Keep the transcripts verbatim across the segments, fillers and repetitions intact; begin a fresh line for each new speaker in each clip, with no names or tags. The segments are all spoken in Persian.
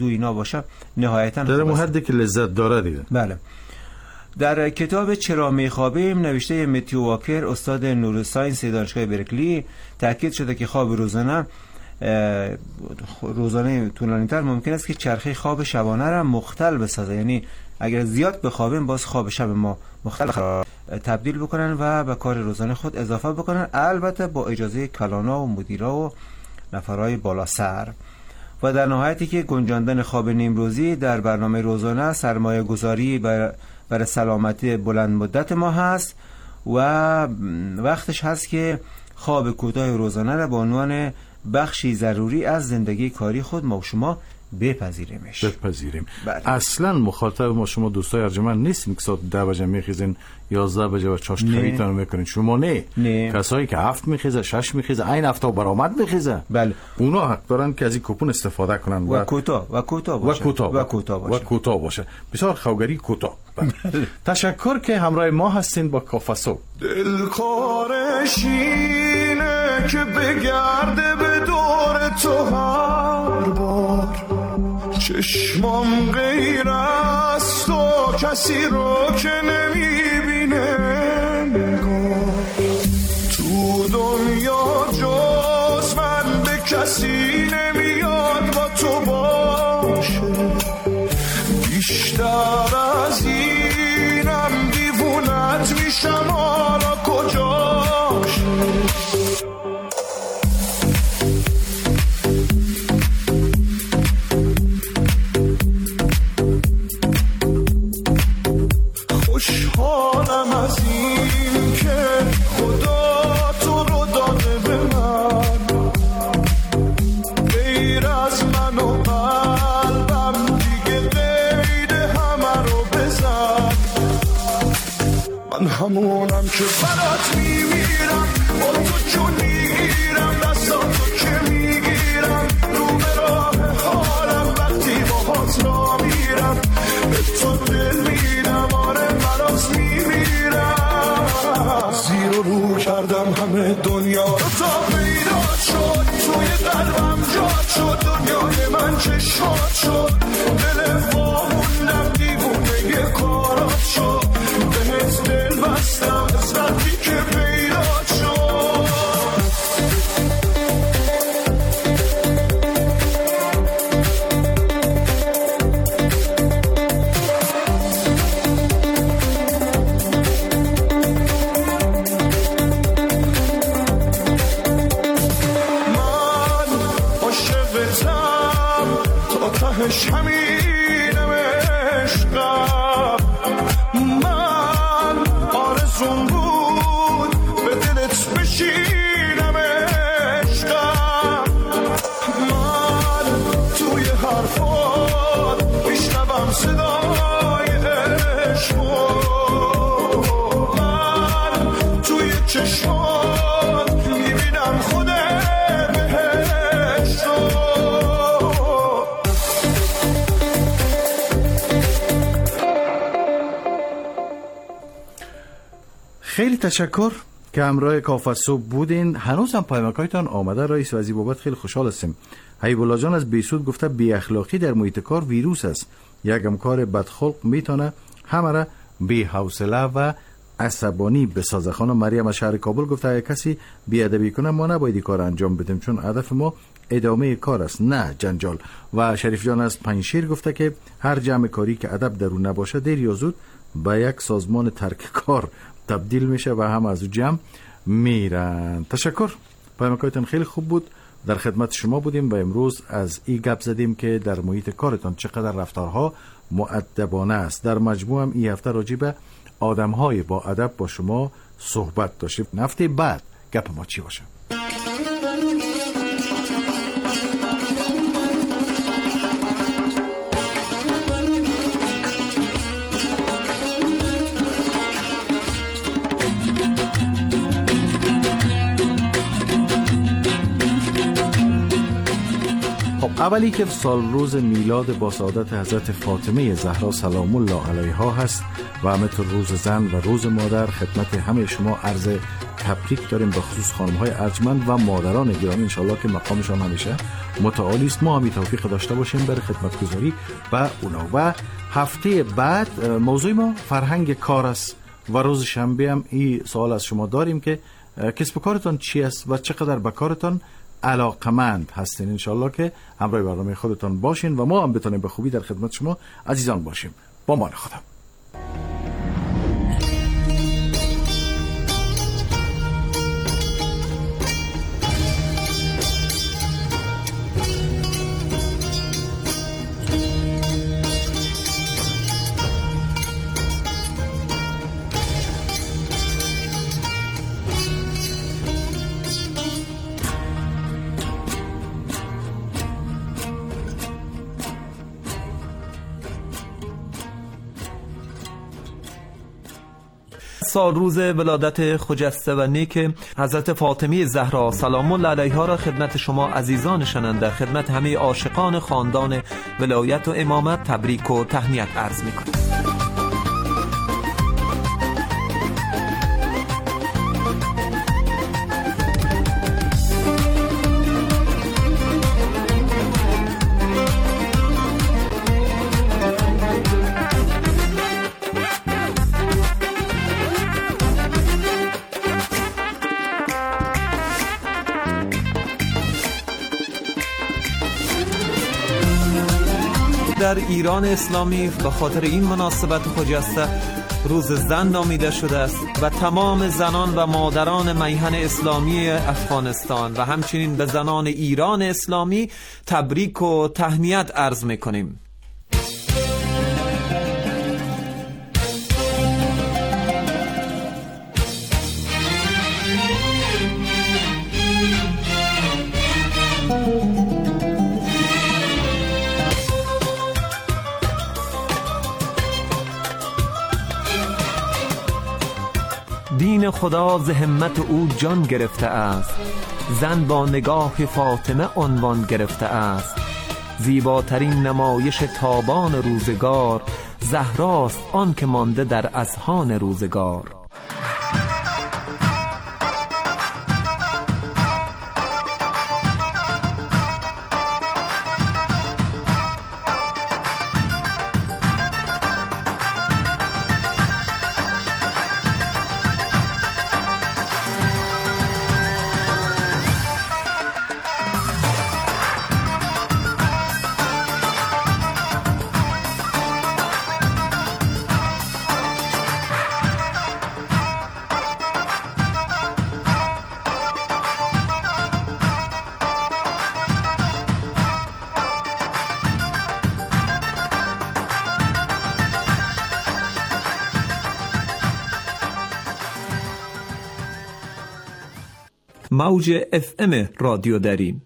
اینا باشه نهایتاً
در اون حدی که لذت داره دیگه.
بله. در کتاب چرا میخوابیم نوشته متیو واکر استاد نوروساینس دانشگاه برکلی تاکید شده که خواب روزانه روزانه طولانی‌تر ممکن است که چرخه خواب شبانه را مختل بسازه، یعنی اگر زیاد بخوابیم باز خواب شب ما مختل تبدیل بکنن و به کار روزانه خود اضافه بکنن، البته با اجازه کلانا و مدیرا و نفرای بالا سر. و در نهایتی که گنجاندن خواب نیمروزی در برنامه روزانه سرمایه گذاری بر برای سلامتی بلند مدت ما هست و وقتش هست که خواب کوتاه روزانه را به عنوان بخشی ضروری از زندگی کاری خود ما و شما بپذیریمش.
بپذیریم.
بله.
اصلا مخاطب ما شما دوستای ارجمند نیستیم که ساعت ده بجه میخیزین یازده بجه و چاشت خریتان میکنین. شما نه.
نه.
کسایی که هفت میخیزه شش میخیزه این هفته برآمد میخیزه.
بله.
اونا حق دارن که از این کوپون استفاده کنن
و کوتاه و کوتاه باشه.
و کوتاه
و کوتاه باشه.
و کوتاه باشه. بسیار خوگری کوتاه. تشکر که همراه ما هستین با کافاسو.
دلخوارش اینه که بگرده به دور تو هر بار، چشمام غیر از تو کسی رو که نمیبینه نگاه، تو دنیا جز من به کسی نمیاد با تو باشه، بیشتر از اینم دیوونت میشم حالا کجاشه. خوشحالم از این که خدا تو رو داده به من، غیر از من و قلبم دیگه قید همه رو بزن. من همونم که برات میمیرم، با تو جون میگیرم، دستاتو که میگیرم، رو به راه حالم وقتی با هات را میرم، به تو دل میدم، آره برات میمیرم. زیر و رو کردم همه دنیا رو تا پیدا شد، توی قلبم جاد شد، دنیای من چشمات شد، دل فاموندم دیوونه یه کارات شد، بهت دل بستم از وقتی که پیدا شد. همینم عشقم، من آرزون بود به دلت بشینم عشقم، من توی حرفات میشنوم صدای عشقو، من توی چشمات میبینم خود بهشتو.
خیلی تشکر که همراه کافاسو بودین. هنوز هم پیامکایتان آمده رئیس و از این بابت خیلی خوشحال هستیم. حیب‌الله جان از بیسود گفته بی اخلاقی در محیط کار ویروس است، یک همکار بدخلق میتونه همه را بی حوصله و عصبانی بسازه. خانم مریم از شهر کابل گفته اگه کسی بی ادبی کنه ما نباید این کار انجام بدیم چون هدف ما ادامه کار است نه جنجال. و شریف جان از پنجشیر گفته که هر جمع کاری که ادب در اون نباشه دیر یا زود به یک سازمان ترک کار تبدیل میشه و هم از جمع میرن. تشکر، پیامکایتان خیلی خوب بود، در خدمت شما بودیم و امروز از این گپ زدیم که در محیط کارتان چقدر رفتارها مؤدبانه است. در مجموع هم این هفته راجع به آدم‌های با ادب با شما صحبت داشتیم. هفته بعد گپ ما چی باشه؟ اولی که سال روز میلاد با سعادت حضرت فاطمه زهرا سلام الله علیها هست و همینطور روز زن و روز مادر. خدمت همه شما عرض تبریک داریم، به خصوص خانم‌های ارجمند و مادران گرامی، انشالله که مقامشان همیشه متعالی است. ما هم توفیق داشته باشیم برای خدمتگزاری و اونا. و هفته بعد موضوع ما فرهنگ کار است و روز شنبه هم این سوال از شما داریم که کسب و کارتان چی است و چقدر به کارتان علاقمند هستین. انشالله که همراه برنامه خودتان باشین و ما هم بتونیم به خوبی در خدمت شما عزیزان باشیم. با مان خدا.
سال روز ولادت خجسته و نیک حضرت فاطمه زهرا سلام الله علیها را خدمت شما عزیزان شنونده، خدمت همه عاشقان خاندان ولایت و امامت تبریک و تهنیت عرض می‌کنم. در ایران اسلامی به خاطر این مناسبت خجسته روز زن نامیده شده است و تمام زنان و مادران میهن اسلامی افغانستان و همچنین به زنان ایران اسلامی تبریک و تهنیت عرض می‌کنیم. دین خدا ز همت او جان گرفته است، زن با نگاه فاطمه عنوان گرفته است. زیباترین نمایش تابان روزگار، زهراست آن که مانده در اذهان روزگار. موج اف ام رادیو داریم.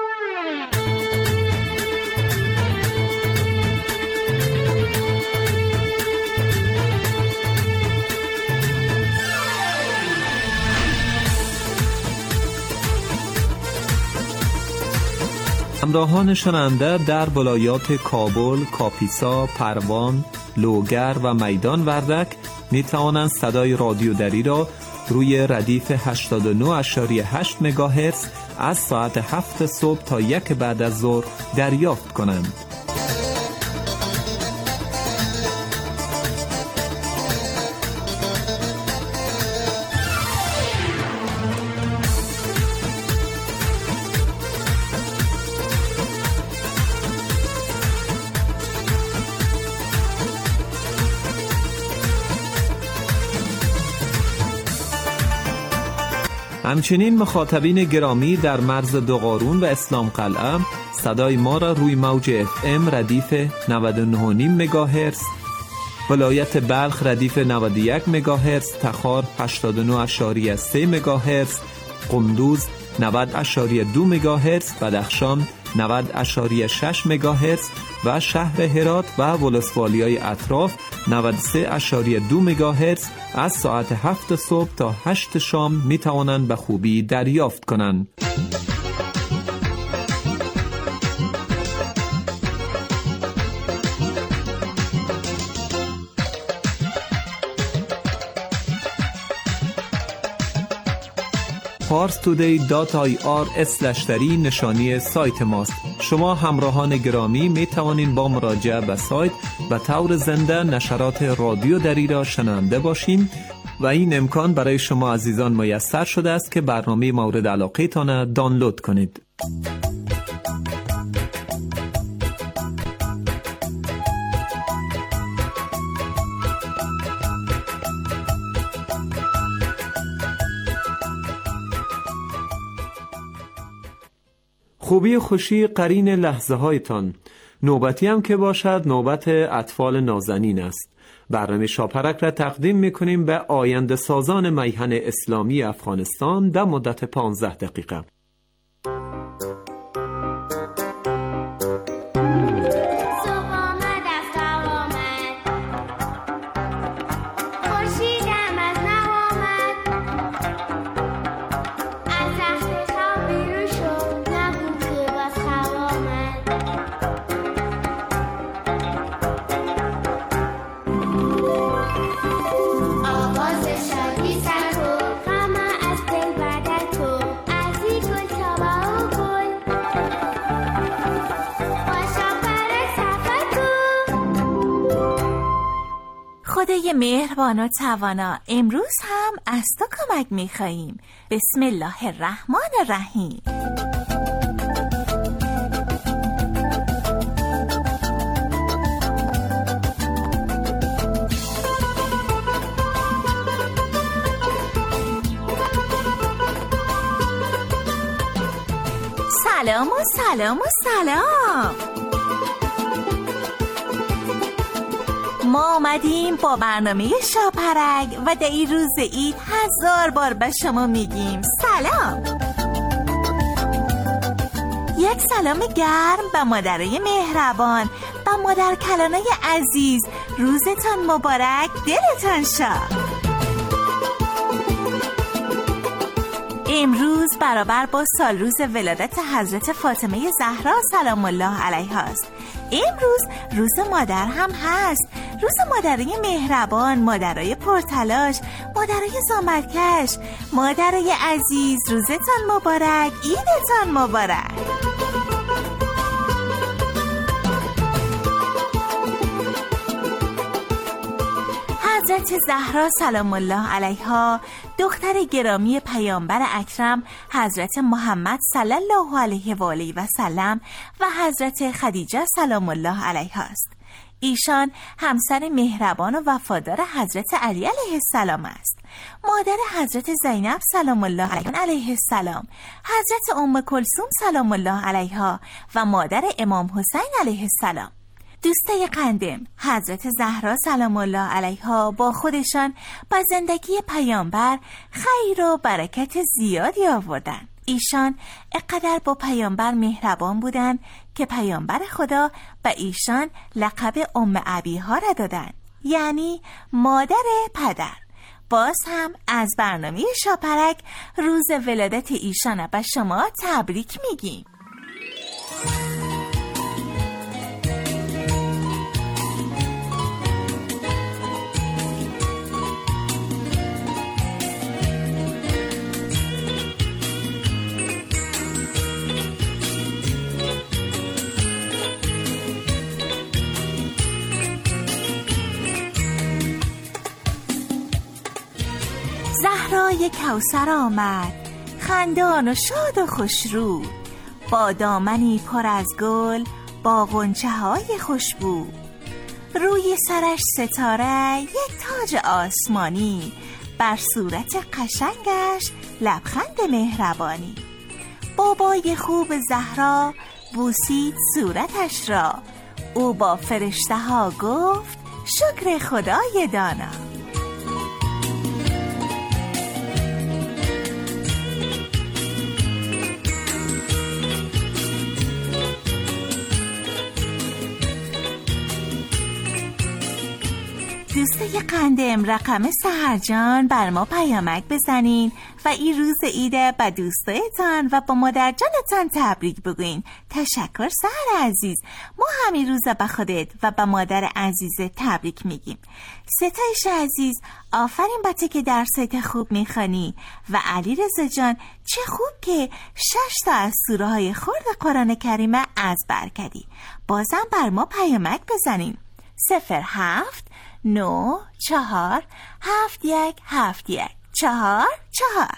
همراهان شنونده در ولایات کابل، کاپیسا، پروان، لوگر و میدان وردک می توانند صدای رادیو دری را روی ردیف هشتاد و نه اشاری هشت مگاهرتز از ساعت هفت صبح تا یک بعد از ظهر دریافت کنند. همچنین مخاطبین گرامی در مرز دوقارون و اسلام قلعه صدای ما را روی موج اف ام ردیف نود و نه و نیم مگاهرتز، ولایت بلخ ردیف نود و یک مگاهرتز، تخار هشتاد و نه اشاری سه مگاهرتز، قندوز نود اشاری دو مگاهرتز، بدخشان نود اشاری شش مگاهرتز و شهر هرات و ولسوالیای اطراف نود و سه اشاری دو مگاهرتز از ساعت هفت صبح تا هشت شام می توانند به خوبی دریافت کنند. پارس تودی دات آی آر اسلش دری نشانی سایت ماست. شما همراهان گرامی می توانید با مراجعه به سایت به طور زنده نشرات رادیو دری را شنونده باشین و این امکان برای شما عزیزان میسر شده است که برنامه مورد علاقه تان دانلود کنید. خوبی و خوشی قرین لحظه هایتان. نوبتی هم که باشد نوبت اطفال نازنین است. برنامه شاپرک را تقدیم میکنیم به آینده سازان میهن اسلامی افغانستان در مدت پانزده دقیقه.
خدای مهربان و توانا، امروز هم از تو کمک می‌خواهیم. بسم الله الرحمن الرحیم. سلام و سلام و سلام. ما آمدیم با برنامه شاپرک و در این روز عید هزار بار به شما میگیم سلام. یک سلام گرم به مادرای مهربان، به مادر کلانای عزیز. روزتان مبارک، دلتان شاد. امروز برابر با سال روز ولادت حضرت فاطمه زهرا سلام الله علیها است. امروز روز مادر هم هست، روز مادرای مهربان، مادرای پرتلاش، مادرای زحمتکش. مادرای عزیز، روزتان مبارک، عیدتان مبارک. حضرت زهرا سلام الله علیها، دختر گرامی پیامبر اکرم حضرت محمد صلی الله علیه و آله و سلم و حضرت خدیجه سلام الله علیها است. ایشان همسر مهربان و وفادار حضرت علی علیه السلام است. مادر حضرت زینب سلام الله علیه السلام، حضرت ام کلثوم سلام الله علیها و مادر امام حسین علیه السلام. دوستای قندم، حضرت زهرا سلام الله علیها با خودشان با زندگی پیامبر خیر و برکت زیادی آوردن. ایشان اقدر با پیامبر مهربان بودند که پیامبر خدا به ایشان لقب ام ابیها را دادن، یعنی مادر پدر. باز هم از برنامه شاپرک روز ولادت ایشان به شما تبریک میگیم. زهرای کوثر آمد، خندان و شاد و خوشرو، با دامنی پر از گل، با غنچه های خوشبو. روی سرش ستاره، یک تاج آسمانی، بر صورت قشنگش لبخند مهربانی. بابای خوب زهرا بوسید صورتش را، او با فرشته ها گفت شکر خدای دانا. دوستای قندم رقم سحرجان بر ما پیامک بزنین و این روز ایده به دوستایتان و با مادر جانتان تبریک بگوین. تشکر سحر عزیز. ما همین روز به خودت و به مادر عزیز تبریک میگیم. ستایش عزیز، آفرین با تو که درسایت خوب میخوانی و علی رضا جان چه خوب که شش تا از سوره های خرد قرآن کریمه از بر کردی. بازم بر ما پیامک بزنین. صفر هفت نو چهار هفت یک هفت یک چهار چهار.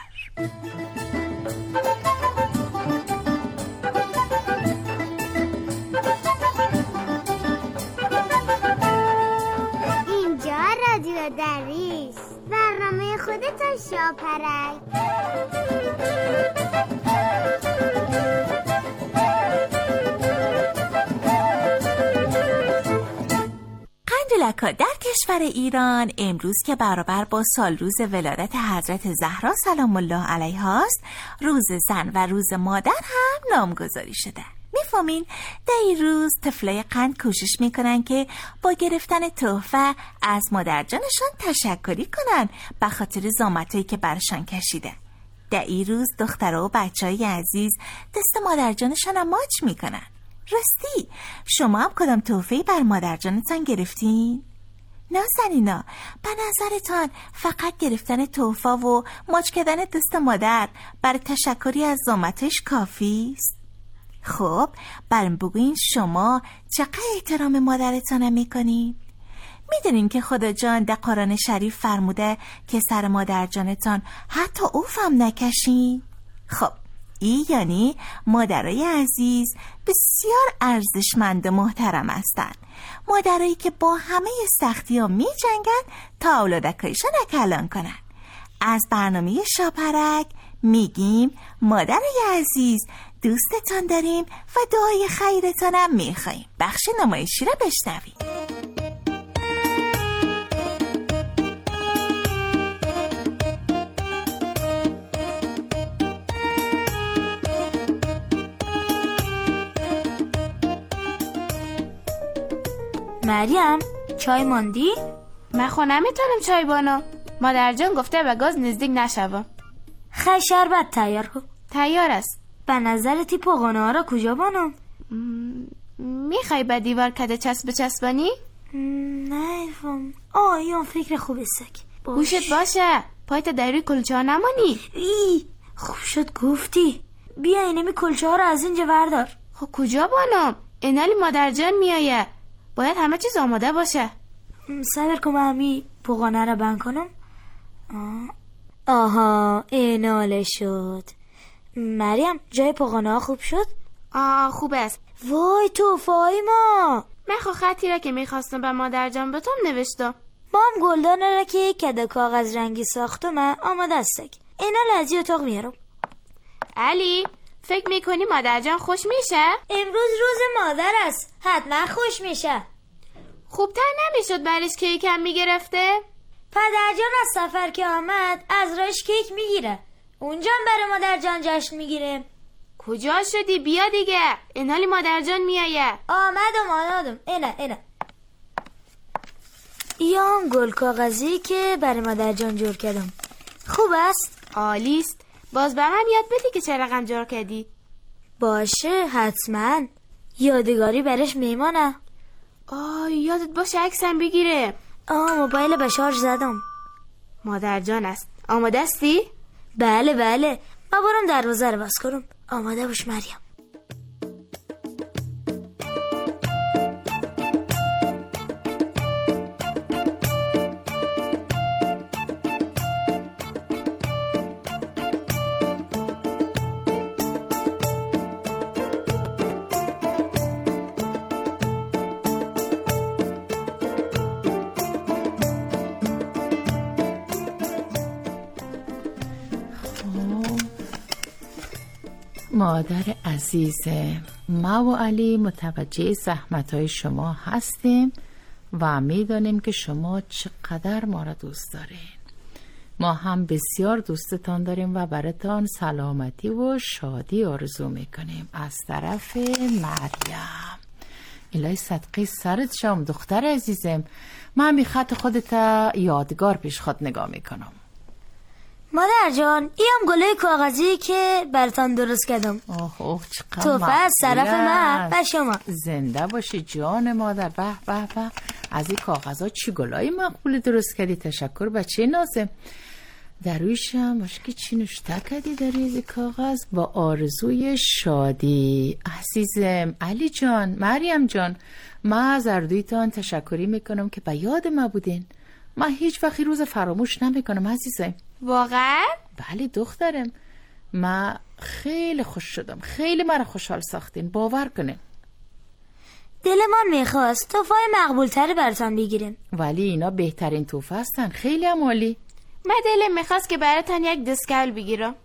اینجا رادیو دریس، برنامه خودتان شاپرک.
قندلکا در کشور ایران امروز که برابر با سال روز ولادت حضرت زهرا سلام الله علیها است، روز زن و روز مادر هم نامگذاری شده. میفهمین در این روز طفلای قند کوشش میکنن که با گرفتن تحفه از مادر جانشان تشکری کنن به خاطر زحمتایی که برشان کشیده. در این روز دخترها و بچهای عزیز دست مادر جانشان هم ماچ میکنن. راستی شما هم کدام تحفه‌ای بر مادر جانتان گرفتین؟ نازنینا، به نظرتان فقط گرفتن تحفه و ماچ کردن دست مادر برای تشکری از زحمتش کافی است؟ خب برام بگوین شما چقدر احترام مادرتان میکنین؟ میدونین که خدا جان در قرآن شریف فرموده که سر مادر جانتان حتی اوف هم نکشین؟ خب این یعنی مادرای عزیز بسیار ارزشمند و محترم هستند. مادرایی که با همه سختی ها می جنگن تا اولادکایشان کلان کنن. از برنامه شاپرک میگیم مادرای عزیز دوستتان داریم و دعای خیرتان هم میخواییم. بخش نمایشی را بشنویم.
مریم چای ماندی؟
من خو نمیتونم چای بانم. مادر جان گفته به گاز نزدیک نشوم.
خیلی شربت تیار کن.
تیار است.
به نظرتی پاغانه ها را کجا بانم؟
میخوای به دیوار کده چسب چسبانی؟
نه فهم. آه این فکر خوب است.
گوشت باشه پایت در روی کلچه ها نمانی.
ای خوب شد گفتی. بیا اینمی کلچه ها را از اینجا بردار.
خب کجا بانم؟ اینالی مادر جان میایه. باید همه چیز آماده باشه.
صبر کن همی پوغانه را بند کنم. آه. آها ایناله شد. مریم جای پوغانه ها خوب شد؟
آه خوب است.
وای توفای ما.
من خو خطی را که میخواستم به مادر جان به توم نوشتم.
ما هم گلدانه را که کده کاغذ رنگی ساختم آماده استک. اینا لذی اتاق میارم.
علی فکر میکنی مادر جان خوش میشه؟
امروز روز مادر است، حتما خوش میشه.
خوبتر نمیشد برش کیک هم میگرفته؟
پدر جان از سفر که آمد از راش کیک میگیره، اونجا هم برای مادر جان جشن میگیره.
کجا شدی؟ بیا دیگه، این حالی مادر جان میایه.
آمدم آمدم. اینه اینه یا هم گل کاغذی که برای مادر جان جور کردم. خوب است؟
عالی است. باز به من یاد بدی که چه رقم جور کردی.
باشه حتما، یادگاری برش میمانه.
آه یادت باشه عکسم بگیره.
آه موبایل به شارژ زدم.
مادر جان است. آماده استی؟
بله بله. ما برم دروازه رو باز کنم. آماده باش مریم.
مادر عزیز، ما و علی متوجه زحمت‌های شما هستیم و می‌دانیم که شما چقدر ما را دوست دارین. ما هم بسیار دوستتان داریم و براتان سلامتی و شادی آرزو میکنیم. از طرف مریم الهی صدقه سرت شم دختر عزیزم. من می خط خودت یادگار پیش خود نگاه میکنم.
مادر جان ایم گله کاغذی که براتان درست کردم.
اوه اوه چقدر
توفه از طرف من و شما.
زنده باشی جان مادر. به به به، از این کاغذها چی گلای مقبول درست کردی. تشکر بچه نازم. در رویش هم باشه که چی نوشته کردی در این کاغذ؟ با آرزوی شادی. عزیزم علی جان، مریم جان، من از اردویتان تشکری میکنم که به یاد ما بودین. من هیچ وقتی روز فراموش نمیکنم عزیزم.
واقعا؟
بله دخترم، من خیلی خوش شدم. خیلی مرا خوشحال ساختین، باور کنین.
دل من میخواست توفه مقبول تری براتان بگیریم،
ولی اینا بهترین توفه هستن. خیلی هم عالی.
من دلم میخواست که براتان یک دستکول بگیرم.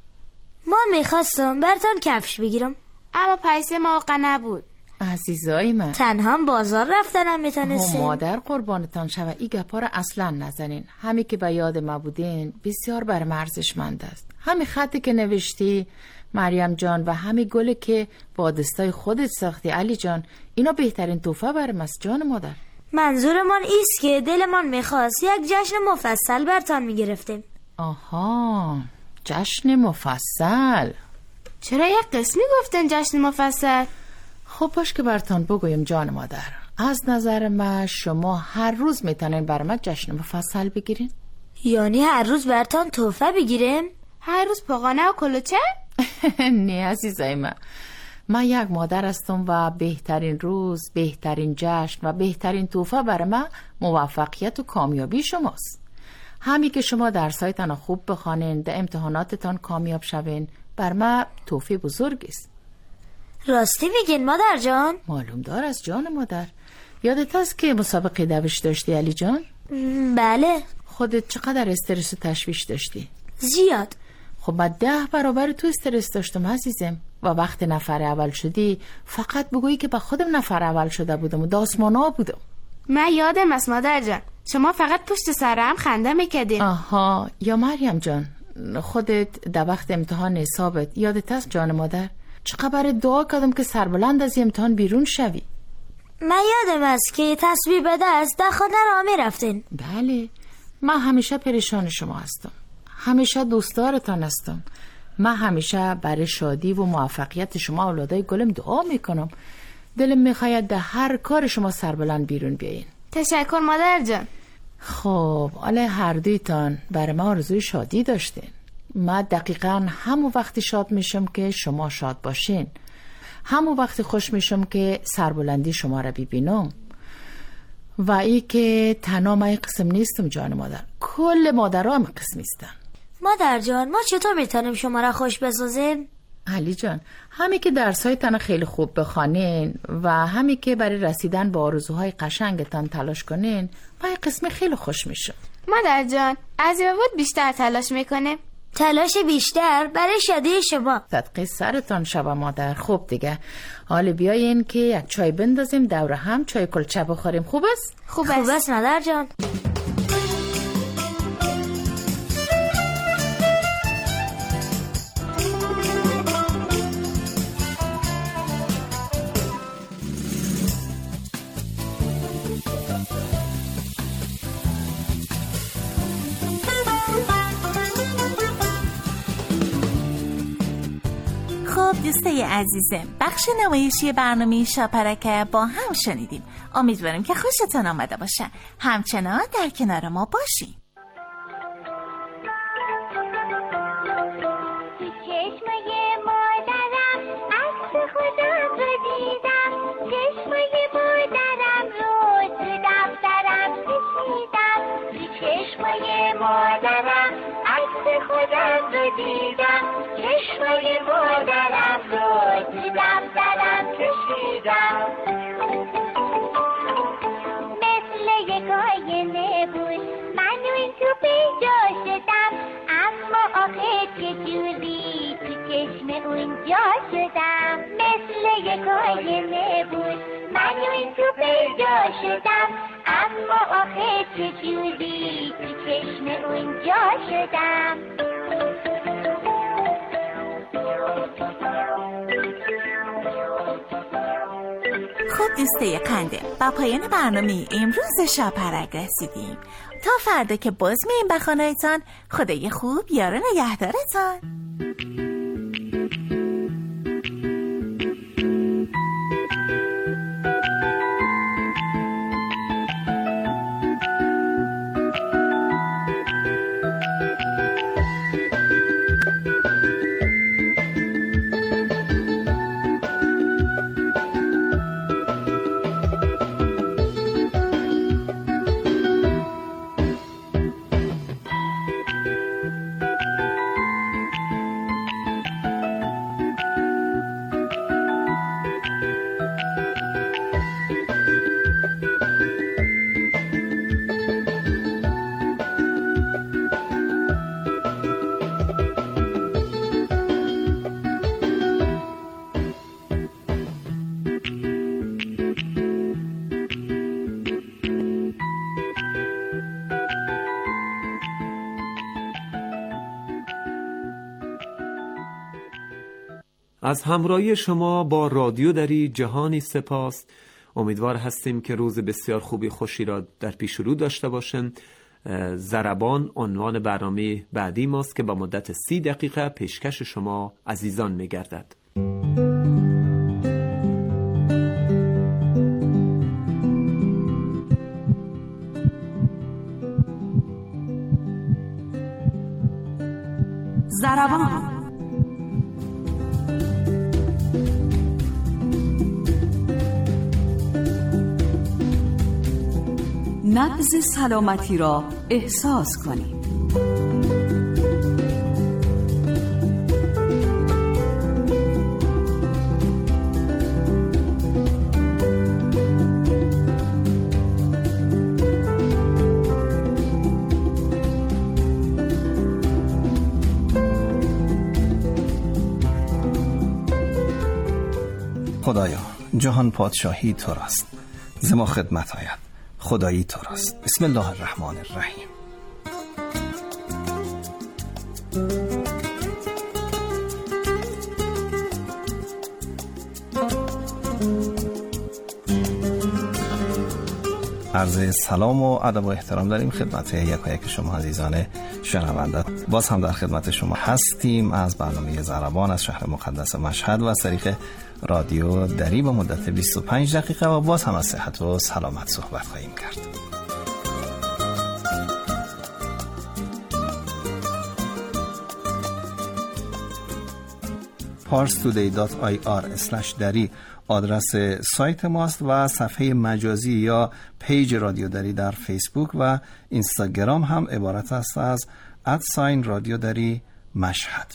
من میخواستم براتان کفش بگیرم،
اما پیسه موقع نبود.
عزیزای من،
تنها بازار رفتنم میتونستیم.
مادر قربانتان شوه، این گپا رو اصلا نزنین. همین که به یاد ما بودین بسیار بر ارزشمند است. همین خطی که نوشتی مریم جان و همین گلی که با دستای خودت ساختی علی جان، اینا بهترین تحفه برام است جان مادر.
منظور من ایست که دل من میخواست یک جشن مفصل برتان میگرفتیم.
آها، جشن مفصل.
چرا یک قسمی گفتن جشن مفصل؟
خب باش که برتان بگویم جان مادر. از نظر من شما هر روز میتونین بر من جشن مفصل بگیرین.
یعنی هر روز برتان تحفه بگیریم؟
هر روز پاغانه و کلوچه؟
نه عزیزای من، من یک مادر هستم و بهترین روز، بهترین جشن و بهترین تحفه برای من موفقیت و کامیابی شماست. همین که شما درسایتان خوب بخوانین، در امتحاناتتان کامیاب شوین، بر من تحفه بزرگ است.
راستی میگین مادر جان؟
معلوم دار از جان مادر. یادت هست که مسابقه دوش داشتی علی جان؟
بله.
خودت چقدر استرس و تشویش داشتی؟
زیاد.
خب من ده برابر تو استرس داشتم عزیزم. و وقت نفر اول شدی فقط بگویی که با خودم نفر اول شده بودم و داسمانا بودم.
من یادم است مادر جان، شما فقط پشت سرم خنده میکردین.
آها، یا مریم جان خودت در وقت امتحان حسابت یادت هست جان مادر چقدر دعا کردم که سربلند از امتحان بیرون شوی؟
من یادم است که تصویر به دست در خانه را می رفتین.
بله، من همیشه پریشان شما هستم، همیشه دوستدارتان هستم. من همیشه برای شادی و موفقیت شما اولادای گلم دعا میکنم. دلم میخواید در هر کار شما سربلند بیرون بیاین.
تشکر مادر جان.
خب حالا هر دویتان برای ما آرزوی شادی داشتین. من دقیقاً همون وقتی شاد میشم که شما شاد باشین، همون وقتی خوش میشم که سربلندی شما را ببینم. و ای که تنها من قسم نیستم جان مادر، کل مادرها هم قسم نیستن.
مادر جان ما چطور میتونیم شما را خوش بسازیم؟
علی جان، همین که درسای تن خیلی خوب بخوانین و همین که برای رسیدن به آرزوهای قشنگتان تلاش کنین، من قسم خیلی خوش میشم.
مادر جان از این بود بیشتر تلاش میکنه.
تلاش بیشتر برای شادی شما.
صدقه سرتان شبا مادر. خوب دیگه، حالا بیاین که یک چای بندازیم دور هم چای کلچه بخوریم. خوب است؟
خوب است, خوب است مادر جان.
دوستای عزیزم، بخش نمایشی برنامه شاپرک با هم شنیدیم. امیدوارم که خوشتون آمده باشه. همچنان در کنار ما باشین.
خودم رو دیدم، چشمای مادرم رو تو دفترم کشیدم. مثل یک آینه بود من اون تو پیدا شدم، اما آخه چجوری تو چشم اونجا شدم. مثل یک آینه بود من اون تو پیدا شدم، اما آخه چجوری تو چشم اونجا شدم.
خب دوسته قنده و پایان برنامه امروز شاپرک رسیدیم. تا فردا که باز میایم به خانه‌تان. خدای خوب یار و نگهدارتان.
از همراهی شما با رادیو دری جهانی سپاس. امیدوار هستیم که روز بسیار خوبی خوشی را در پیش رو داشته باشیم. ضربان عنوان برنامه بعدی ماست که با مدت سی دقیقه پیشکش شما عزیزان می‌گردد.
ضربان نبض سلامتی را احساس کنید.
خدایا جهان پادشاهی تو راست، ز ما خدمت آید خدایی تو راست. بسم الله الرحمن الرحیم. عرض سلام و ادب و احترام داریم خدمت یکایک شما عزیزان شنونده. باز هم در خدمت شما هستیم از برنامه ضربان از شهر مقدس مشهد و از طریق رادیو دری با مدت بیست و پنج دقیقه و باز هم از صحت و سلامت صحبت خواهیم کرد. پارس تودی دات آی آر اسلش دری آدرس سایت ماست و صفحه مجازی یا پیج رادیو دری در فیسبوک و اینستاگرام هم عبارت است از ادساین رادیو دری مشهد.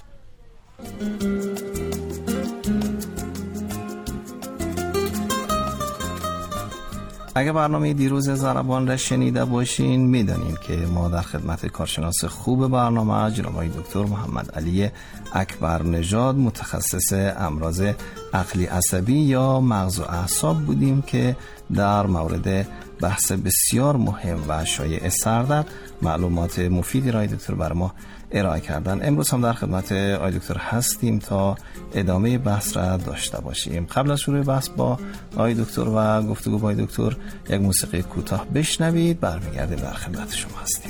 اگر برنامه دیروز ضربان را شنیده باشین میدانین که ما در خدمت کارشناس خوب برنامه جناب آقای دکتر محمد علی اکبر نژاد متخصص امراض عقلی عصبی یا مغز و اعصاب بودیم که در مورد بحث بسیار مهم و شایع سردرد معلومات مفیدی را دکتر بر ما ارائه کردن. امروز هم در خدمت آقای دکتر هستیم تا ادامه بحث را داشته باشیم. قبل از شروع بحث با آقای دکتر و گفتگو با آقای دکتر یک موسیقی کوتاه بشنوید، برمیگردیم در خدمت شما هستیم.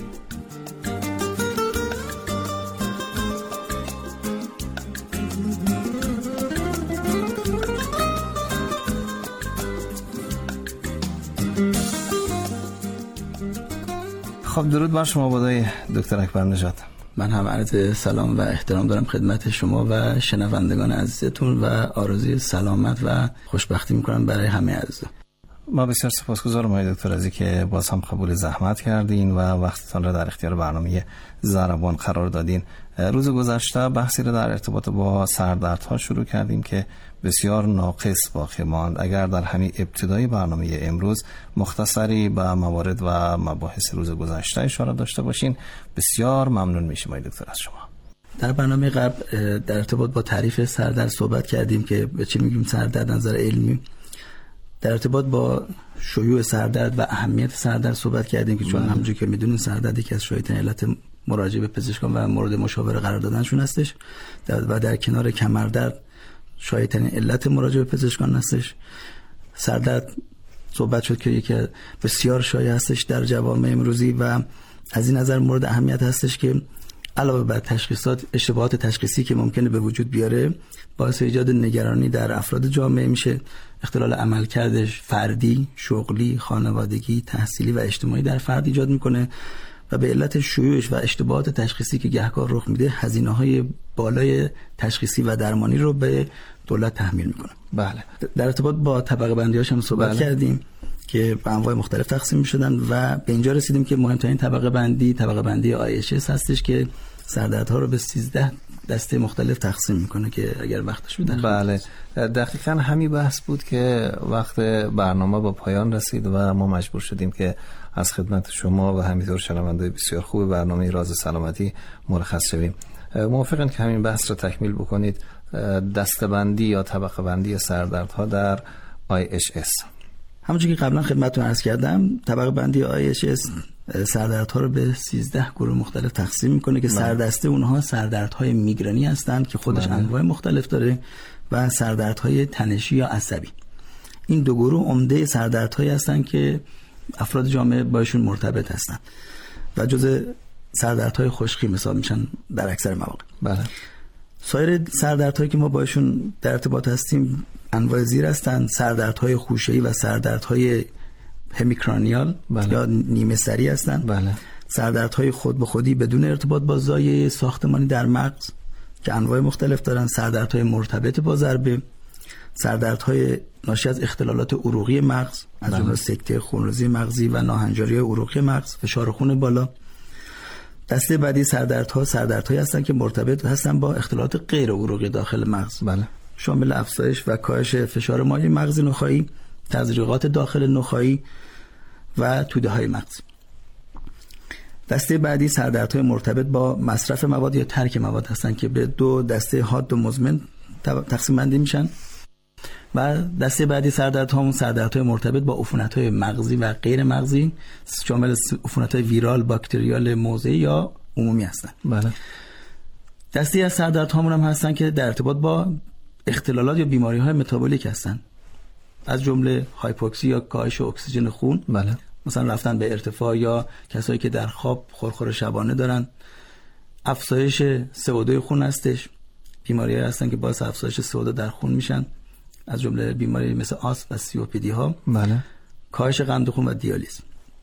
خب درود بر شما بودای دکتر اکبر نژاد.
من هم عرض سلام و احترام دارم خدمت شما و شنوندگان عزیزتون و آرزوی سلامت و خوشبختی میکنم برای همه عزیزان.
ما بسیار سپاسگزارم آقای دکتر از اینکه باز هم قبول زحمت کردین و وقتتان را در اختیار برنامه ضربان قرار دادین. روز گذشته بحثی را در ارتباط با سردردها شروع کردیم که بسیار ناقص باقی ماند. اگر در همین ابتدای برنامه امروز مختصری به موارد و مباحث روز گذشته اشاره داشته باشین بسیار ممنون میشم آقای دکتر از شما.
در برنامه قبل در ارتباط با تعریف سردرد صحبت کردیم که به چی میگیم سردرد نظر علمی. در ارتباط با شیوع سردرد و اهمیت سردرد صحبت کردیم که چون همونجوری که میدونین سردرد یکی از شایع‌ترین علت مراجعه به پزشکان و مورد مشاوره قرار دادنشون هستش و در کنار کمردرد شایع‌ترین علت مراجعه به پزشکان هستش. سردرد صحبت شد که یکی بسیار شایع هستش در جوامع امروزی و از این نظر مورد اهمیت هستش که علاوه بر تشخیصات، اشتباهات تشخیصی که ممکنه به وجود بیاره، باعث ایجاد نگرانی در افراد جامعه میشه. اختلال عملکردش فردی، شغلی، خانوادگی، تحصیلی و اجتماعی در فرد ایجاد میکنه و به علت شیوعش و اشتباهات تشخیصی که گهگاه رخ میده، هزینه‌های بالای تشخیصی و درمانی رو به دولت تحمیل میکنه.
بله.
در ارتباط با طبقه بندی‌هاش هم صحبت بله. کردیم که به انواع مختلف تقسیم می‌شدن و به اینجا رسیدیم که مهمترین طبقه بندی طبقه بندی آی اچ اس هستش که سردردها رو به سیزده دسته مختلف تقسیم میکنه که اگر وقتش بود.
بله دقیقاً همین بحث بود که وقت برنامه با پایان رسید و ما مجبور شدیم که از خدمت شما و همینطور شنونده‌های بسیار خوب برنامه راز سلامتی مرخص شویم. موافقن که همین بحث رو تکمیل بکنید؟ دسته‌بندی یا طبقه بندی سردردها در آی اچ اس.
همونجوری که قبلا خدمتتون عرض کردم، طبقه بندی آی اچ اس سردردها رو به سیزده گروه مختلف تقسیم میکنه که سردسته اونها سردردهای میگرنی هستند که خودش انواع مختلف داره و سردردهای تنشی یا عصبی. این دو گروه عمده سردردهایی هستند که افراد جامعه باشون مرتبط هستند و جزء سردردهای خشکی حساب میشن در اکثر مواقع.
بله.
سایر سردردهایی که ما باشون در ارتباط هستیم انواع زیر هستند: سردردهای خوشه‌ای و سردردهای همیکرانیال بله. یا نیمه سری هستند.
بله.
سردردهای خود به خودی بدون ارتباط با زایه ساختمانی در مغز که انواع مختلف دارن، سردردهای مرتبط با ضربه، سردردهای ناشی از اختلالات عروقی مغز از جمله سکته خونریزی مغزی و ناهنجاری عروقی مغز، فشار خون بالا. دسته بعدی سردردها سردردهایی هستند که مرتبط هستند با اختلالات غیر عروقی داخل مغز.
بله.
شامل افزایش و کاهش فشار مایع مغزی نخاعی، تزریقات داخل نخاعی و توده های مغزی. دسته بعدی سردردهای مرتبط با مصرف مواد یا ترک مواد هستند که به دو دسته حاد و مزمن تقسیم بندی میشن. و دسته بعدی سردردها همون سردردهای مرتبط با عفونت‌های مغزی و غیر مغزی، شامل عفونت‌های ویرال، باکتریال، موضعی یا عمومی هستند.
بله.
دسته از سردردها هم هستن که در ارتباط با اختلالات یا بیماری‌های متابولیک هستند، از جمله هایپوکسی یا کاهش اکسیژن خون.
بله.
مثلا رفتن به ارتفاع یا کسایی که در خواب خورخور شبانه دارن. افزایش سه او دو خون هستش، بیماری‌های هستن که باعث افزایش سه او دو در خون میشن، از جمله بیماری مثل آسم و سی او پی دی ها.
بله.
کاهش قند خون و دیالیز.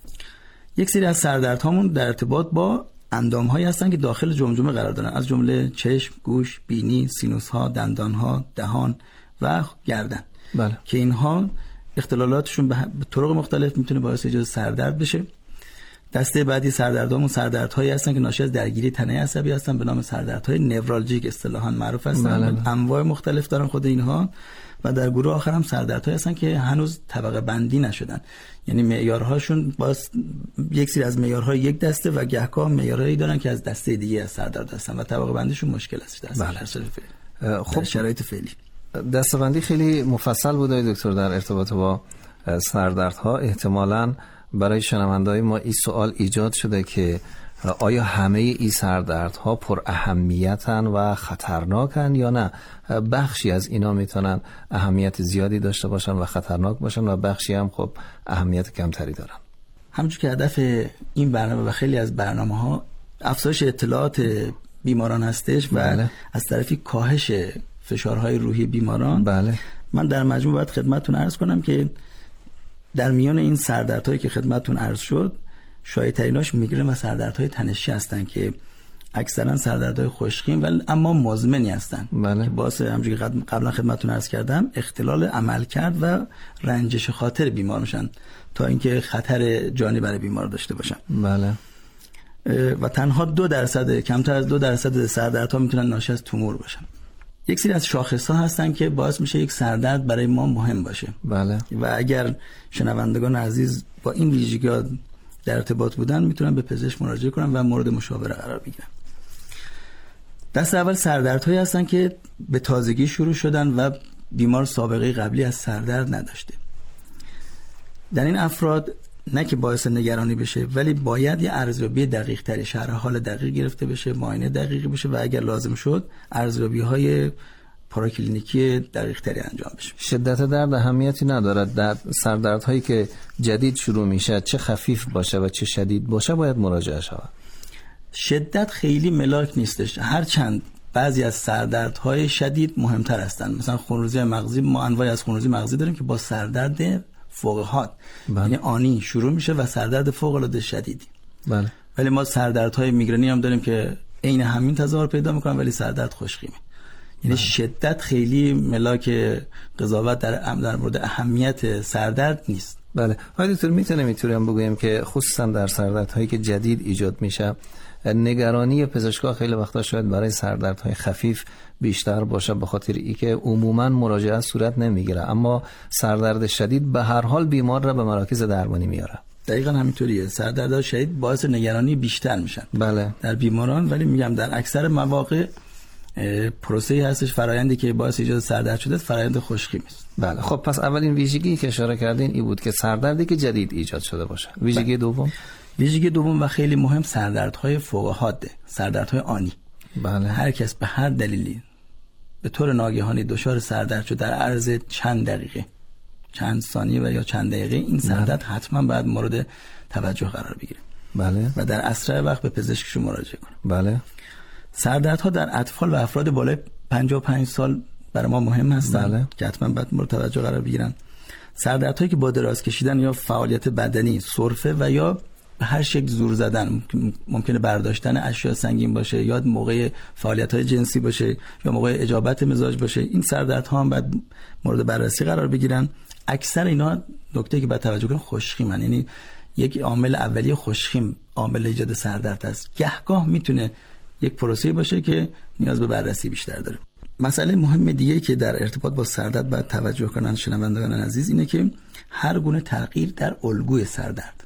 یک سری از سردردهامون در ارتباط با اندام‌هایی هستن که داخل جمجمه قرار دارن، از جمله چشم، گوش، بینی، سینوس‌ها، دندان‌ها، دهان و گردن.
بله.
که اینها اختلالاتشون به طرق مختلف میتونه باعث ایجاد سردرد بشه. دسته بعدی سردردامون سردردهایی هستن که ناشی از درگیری تنه عصبی هستن به نام سردردهای نورالژیک اصطلاحاً معروف هستن. بله. انواع مختلف دارن خود اینها. و در گروه آخر هم سردردهایی هستن که هنوز طبقه بندی نشدن، یعنی معیارهاشون باز یک سری از معیارهای یک دسته و گهگاه معیارهایی دارن که از دسته دیگه از سردرد هستن و طبقه بندیشون مشکل است در
بله. خب
شرایط فعلی.
دسته‌بندی خیلی مفصل بود دکتر در ارتباط با سردردها. احتمالاً برای شنونده‌های ما این سوال ایجاد شده که آیا همه این سردردها پر اهمیتن و خطرناکن یا نه؟ بخشی از اینا میتونن اهمیت زیادی داشته باشن و خطرناک باشن و بخشی هم خب اهمیت کمتری دارن.
همونجور که هدف این برنامه و خیلی از برنامه‌ها افزایش اطلاعات بیماران هستش و بله. از طرفی کاهش فشارهای روحی بیماران.
بله.
من در مجموع باید خدمتتون عرض کنم که در میان این سردردهایی که خدمتتون عرض شد، شایع‌تریناش میگرن و سردردهای تنشی هستن که اکثرا سردردهای خشکی ولی اما مزمنی هستن.
بله.
که باعث همونجوری که قبلا خدمتتون عرض کردم اختلال عملکرد و رنجش خاطر بیمار میشن تا اینکه خطر جانی برای بیمار داشته باشن.
بله.
و تنها دو درصد کمتر از دو درصد سردردها میتونن ناشی از تومور باشن. یک سری از شاخص‌ها هستن که باعث میشه یک سردرد برای ما مهم باشه.
بله.
و اگر شنوندگان عزیز با این ویژگی‌ها در ارتباط بودن میتونن به پزشک مراجعه کنن و مورد مشاوره قرار بگیرن. دست اول سردردهایی هستن که به تازگی شروع شدن و بیمار سابقه قبلی از سردرد نداشته. در این افراد نه که باعث نگرانی بشه ولی باید یه ارزیابی دقیق تری شرح حال دقیق گرفته بشه، معاینه دقیقی بشه و اگر لازم شد ارزیابی های پاراکلینیکی دقیق تری انجام بشه.
شدت درد اهمیتی ندارد. در سردردهایی که جدید شروع میشه چه خفیف باشه و چه شدید باشه باید مراجعه شود.
شدت خیلی ملاک نیستش، هرچند بعضی از سردردهای شدید مهمتر هستند. مثلا خونریزی مغزی، ما انواعی از خونریزی مغزی داریم که با سردرد فوق حاد یعنی آنی شروع میشه و سردرد فوق العاده شدیدی.
بله.
ولی ما سردردهای میگرنی هم داریم که عین همین تظاهر پیدا میکنن ولی سردرد خوشخیمه. یعنی شدت خیلی ملاک قضاوت در در مورد اهمیت سردرد نیست.
بله. آقای دکتر میتونیم اینطوری هم بگویم که خصوصا در سردردهایی که جدید ایجاد میشه نگرانی پزشکا خیلی وقتا شاید برای سردردهای خفیف بیشتر باشه، به خاطر اینکه عموما مراجعه صورت نمیگیره، اما سردرد شدید به هر حال بیمار را به مراکز درمانی میاره.
دقیقاً همینطوریه. سردردهای شدید باعث نگرانی بیشتر میشن
بله
در بیماران، ولی میگم در اکثر مواقع پروسه‌ای هستش، فرآیندی که باعث ایجاد سردرد شده فرآیند خوشخیمی است.
بله. خب پس اولین ویژگی که اشاره کردین این بود که سردردی که جدید ایجاد شده باشه. ویژگی دوم؟
ویژگی دوم و خیلی مهم سردردهای فوق حاده، سردردهای آنی.
بله.
هر کس به هر دلیلی به طور ناگهانی دچار سردرد شد در عرض چند دقیقه، چند ثانیه و یا چند دقیقه، این سردرد حتما باید مورد توجه قرار بگیره.
بله.
و در اسرع وقت به پزشکشون مراجعه کنه.
بله.
سردردها در اطفال و افراد بالای پنجاه و پنج سال برای ما مهم هستن.
بله.
که حتما باید مورد توجه قرار بگیرن. سردردهایی که با دراز کشیدن یا فعالیت بدنی، سرفه و یا به هر شکل زور زدن، ممکنه برداشتن اشیاء سنگین باشه یا موقع فعالیت‌های جنسی باشه یا موقع اجابت مزاج باشه، این سردردها هم باید مورد بررسی قرار بگیرن. اکثر اینا نکته که باید توجه کنیم خوشخیمن، یعنی یک عامل اولیه خوشخیم عامل ایجاد سردرد است. گهگاه میتونه یک پروسه باشه که نیاز به بررسی بیشتر داره. مسئله مهم دیگه که در ارتباط با سردرد باید توجه کنن شنوندگان عزیز اینه که هر گونه تغییر در الگوی سردرد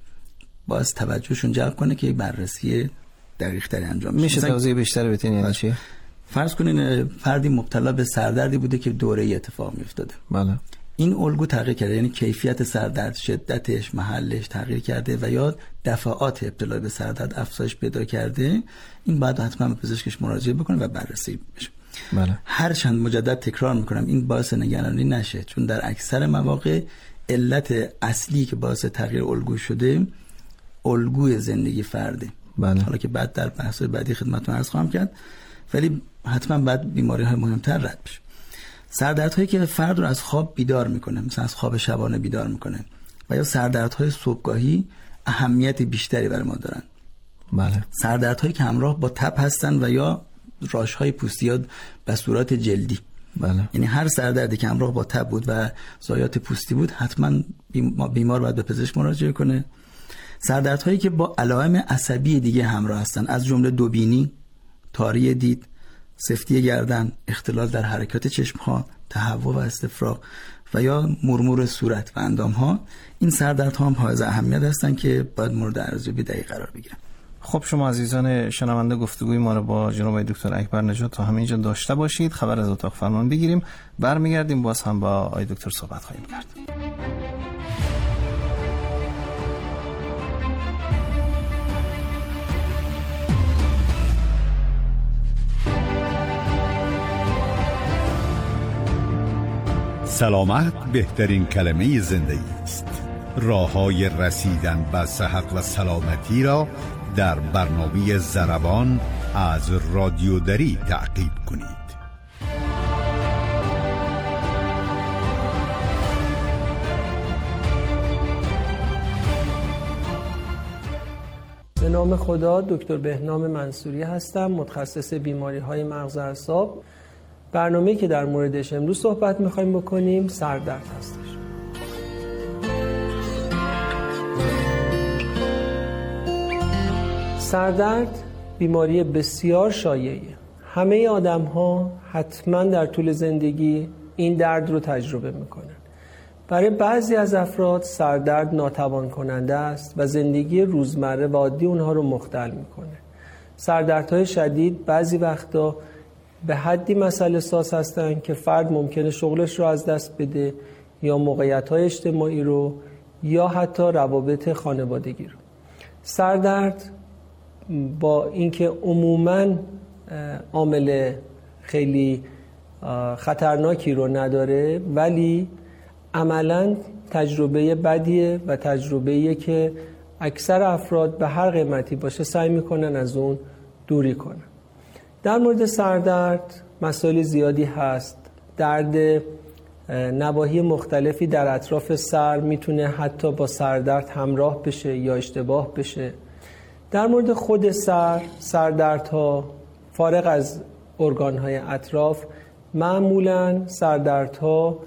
باز توجهشون جلب کنه که یک بررسی دقیق تری انجام بشه.
میشه توضیح بیشتر بدین یعنی چی؟
فرض کنین فردی مبتلا به سردردی بوده که دوره‌ای اتفاق میافتاده.
بله.
این الگو تغییر کرده، یعنی کیفیت سردرد، شدتش، محلش تغییر کرده و یا دفعات ابتلا به سردرد افزایش پیدا کرده، این بعد حتما به پزشکش مراجعه بکنه و بررسی بشه.
بله.
هر چند مجدد تکرار میکنم این باعث نگرانی نشه، چون در اکثر مواقع علت اصلی که باعث تغییر الگو شده الگوی زندگی فرده.
بله.
حالا که بعد در بحث بعدی خدمتتون عرض خواهم کرد، ولی حتما بعد بیماری‌های مهمتر رد بشه. سردردهایی که فرد رو از خواب بیدار میکنه، مثلا از خواب شبانه بیدار میکنه، و یا سردردهای صبحگاهی اهمیت بیشتری برای ما دارن.
بله.
سردردهایی که همراه با تب هستن و یا راشهای پوستی یا بسورات جلدی.
بله.
یعنی هر سردردی که همراه با تب بود و زایات پوستی بود حتما بیمار باید به پزشک مراجعه کنه. سردردهایی که با علائم عصبی دیگه همراه هستن، از جمله دوبینی، تاری دید، سفتی گردن، اختلال در حرکات چشم‌ها، تهوع و استفراغ و یا مرمور صورت و اندام‌ها، این سردردها هم حائز اهمیت هستن که باید مورد ارزیابی دقیق قرار بگیرن.
خب شما عزیزان شنونده گفتگوی ما رو با جناب دکتر اکبر نژاد تا همینجا داشته باشید. خبر از اتاق فرمان بگیریم، برمیگردیم باز هم با آقای دکتر صحبت خواهیم کرد.
سلامت بهترین کلمه زندگی است. راه‌های رسیدن به صحت و سلامتی را در برنامه ضربان از رادیو دری تعقیب کنید.
به نام خدا، دکتر بهنام منصوری هستم، متخصص بیماری‌های مغز و اعصاب. برنامه‌ای که در موردش امروز صحبت می‌خوایم بکنیم سردرد هستش. سردرد بیماری بسیار شایعیه. همه آدم‌ها حتما در طول زندگی این درد رو تجربه می‌کنن. برای بعضی از افراد سردرد ناتوان کننده است و زندگی روزمره و عادی اونها رو مختل می‌کنه. سردردهای شدید بعضی وقتا به حدی مسئله ساز هستن که فرد ممکنه شغلش رو از دست بده یا موقعیت‌های اجتماعی رو یا حتی روابط خانوادگی رو. سردرد با اینکه عموماً عامل خیلی خطرناکی رو نداره، ولی عملاً تجربه بدیه و تجربه‌ایه که اکثر افراد به هر قیمتی باشه سعی میکنن از اون دوری کنن. در مورد سردرد مسائل زیادی هست. درد نواحی مختلفی در اطراف سر میتونه حتی با سردرد همراه بشه یا اشتباه بشه. در مورد خود سر، سردردها فارغ از ارگان‌های اطراف، معمولاً سردردها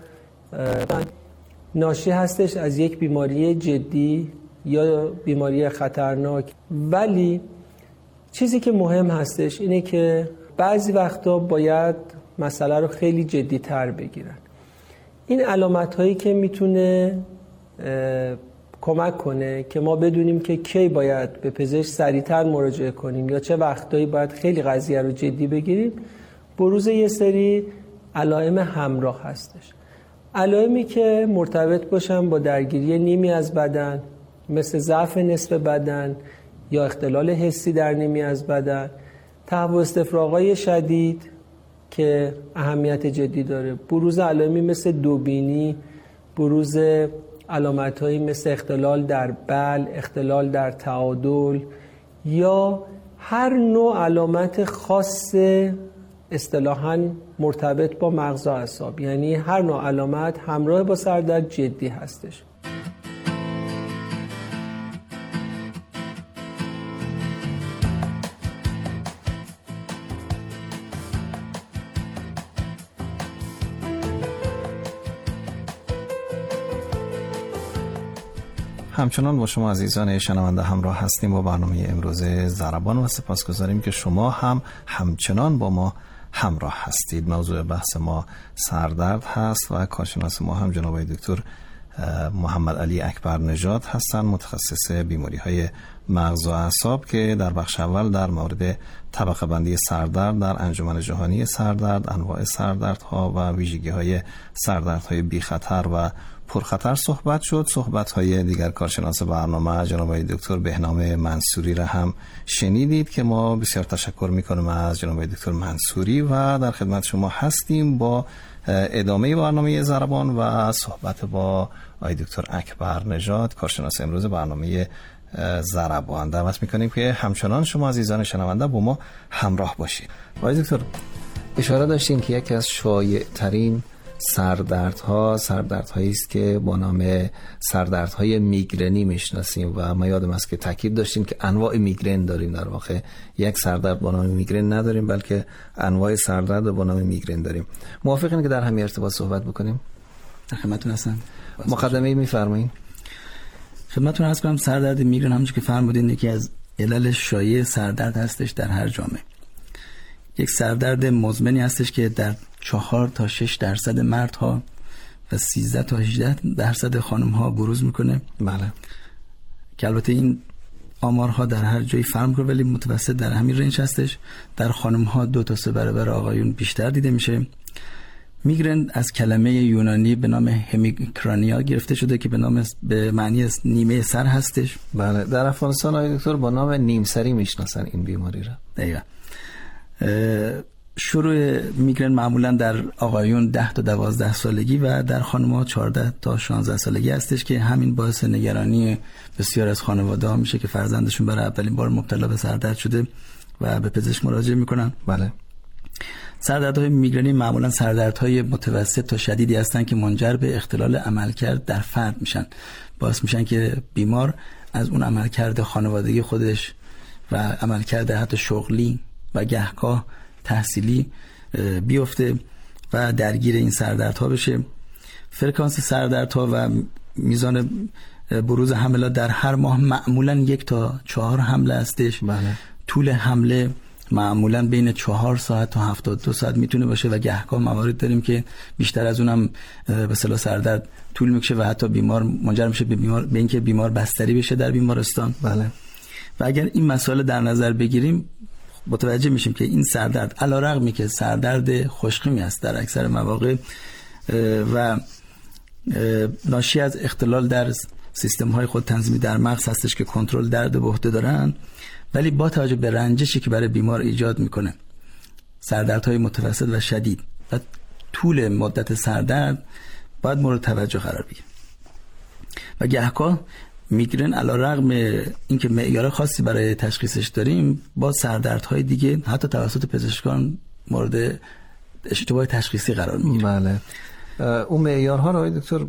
ناشی هستش از یک بیماری جدی یا بیماری خطرناک، ولی چیزی که مهم هستش اینه که بعضی وقتا باید مسئله رو خیلی جدی تر بگیرن. این علامت هایی که میتونه کمک کنه که ما بدونیم که کی باید به پزشک سریعتر مراجعه کنیم یا چه وقتایی باید خیلی قضیه رو جدی بگیریم، بروز یه سری علائم همراه هستش. علائمی که مرتبط باشن با درگیری نیمی از بدن، مثل ضعف نصف بدن یا اختلال حسی در نیمی از بدن، تهوع استفراغ‌های شدید که اهمیت جدی داره، بروز علائمی مثل دوبینی، بروز علامت‌هایی مثل اختلال در بل، اختلال در تعادل یا هر نوع علامت خاص اصطلاحاً مرتبط با مغز و اعصاب، یعنی هر نوع علامت همراه با سردرد جدی هستش.
همچنان با شما عزیزان شنونده همراه هستیم با برنامه امروز ضربان و سپاسگزاریم که شما هم همچنان با ما همراه هستید. موضوع بحث ما سردرد هست و کارشناس ما هم جناب دکتر محمد علی اکبر نژاد هستند، متخصص بیماری های مغز و اعصاب، که در بخش اول در مورد طبقه بندی سردرد در انجمن جهانی سردرد، انواع سردردها و ویژگی های سردردهای بی خطر و پرخطر صحبت شد. صحبت های دیگر کارشناس برنامه جناب دکتر بهنام منصوری را هم شنیدید که ما بسیار تشکر میکنم از جناب دکتر منصوری و در خدمت شما هستیم با ادامه برنامه ضربان و صحبت با آقای دکتر اکبر نژاد، کارشناس امروز برنامه ضربان. دعوت میکنیم که همچنان شما عزیزان شنونده با ما همراه باشید. آقای دکتر، اشاره داشتین که یکی از شایع ترین سردردها سردردهایی است که با نام سردردهای میگرنی میشناسیم و ما یادم است که تاکید داشتیم که انواع میگرن داریم. در واقع یک سردرد با نام میگرن نداریم، بلکه انواع سردرد با نام میگرن داریم. موافقین که در همین ارتباط صحبت بکنیم؟
در خدمتتون هستم.
مقدمه میفرمایید.
خدمتتون عرض کنم سردرد میگرن همونجوری که فرمودین یکی از علل شایع سردرد هستش در هر جامعه. یک سردرد مزمنی هستش که در چهار تا شش درصد مردها و سیزده تا هجده درصد خانم‌ها بروز میکنه.
بله.
که البته این آمارها در هر جایی فرق میکنه، ولی متوسط در همین رنج هستش. در خانم‌ها دو تا سه برابر آقایون بیشتر دیده میشه. میگرن از کلمه یونانی به نام همیکرانیا گرفته شده که به نام به معنی نیمه سر هستش.
بله. در افغانستان آقای دکتر با نام نیم سری میشناسن این بیماری را.
دقیقاً. شروع میگرن معمولا در آقایون ده تا دوازده سالگی و در خانم‌ها چهارده تا شانزده سالگی هستش که همین باعث نگرانی بسیار از خانواده‌ها میشه که فرزندشون برای اولین بار مبتلا به سردرد شده و به پزشک مراجعه میکنن.
بله.
سردردهای میگرنی معمولا سردردهای متوسط تا شدیدی هستن که منجر به اختلال عملکرد در فرد میشن، باعث میشن که بیمار از اون عملکرد خانوادگی خودش و عملکرد حتی شغلی و گهگاه تحصیلی بیفته و درگیر این سردردها بشه. فرکانس سردردها و میزان بروز حملات در هر ماه معمولا یک تا چهار حمله هستش.
بله.
طول حمله معمولا بین چهار ساعت تا هفتاد و دو ساعت میتونه باشه و گهگاه موارد داریم که بیشتر از اونم به اصطلاح سردرد طول میکشه و حتی بیمار منجر میشه به بیمار به اینکه بیمار بستری بشه در بیمارستان.
بله.
و اگر این مسائل در نظر بگیریم متوجه میشیم که این سردرد علیرغمی که سردرد خوشخیمی است در اکثر مواقع و ناشی از اختلال در سیستم های خود تنظیمی در مغز هستش که کنترل درد به عهده دارن، ولی با توجه به رنجشی که برای بیمار ایجاد میکنه، سردردهای متوسط و شدید و طول مدت سردرد باید مورد توجه قرار بگیره. و گهگاه میگرن علیرغم اینکه معیار خاصی برای تشخیصش داریم، با سردردهای دیگه حتی توسط پزشکان مورد اشتباه تشخیصی قرار میگیره.
بله. اون معیارها رو دکتر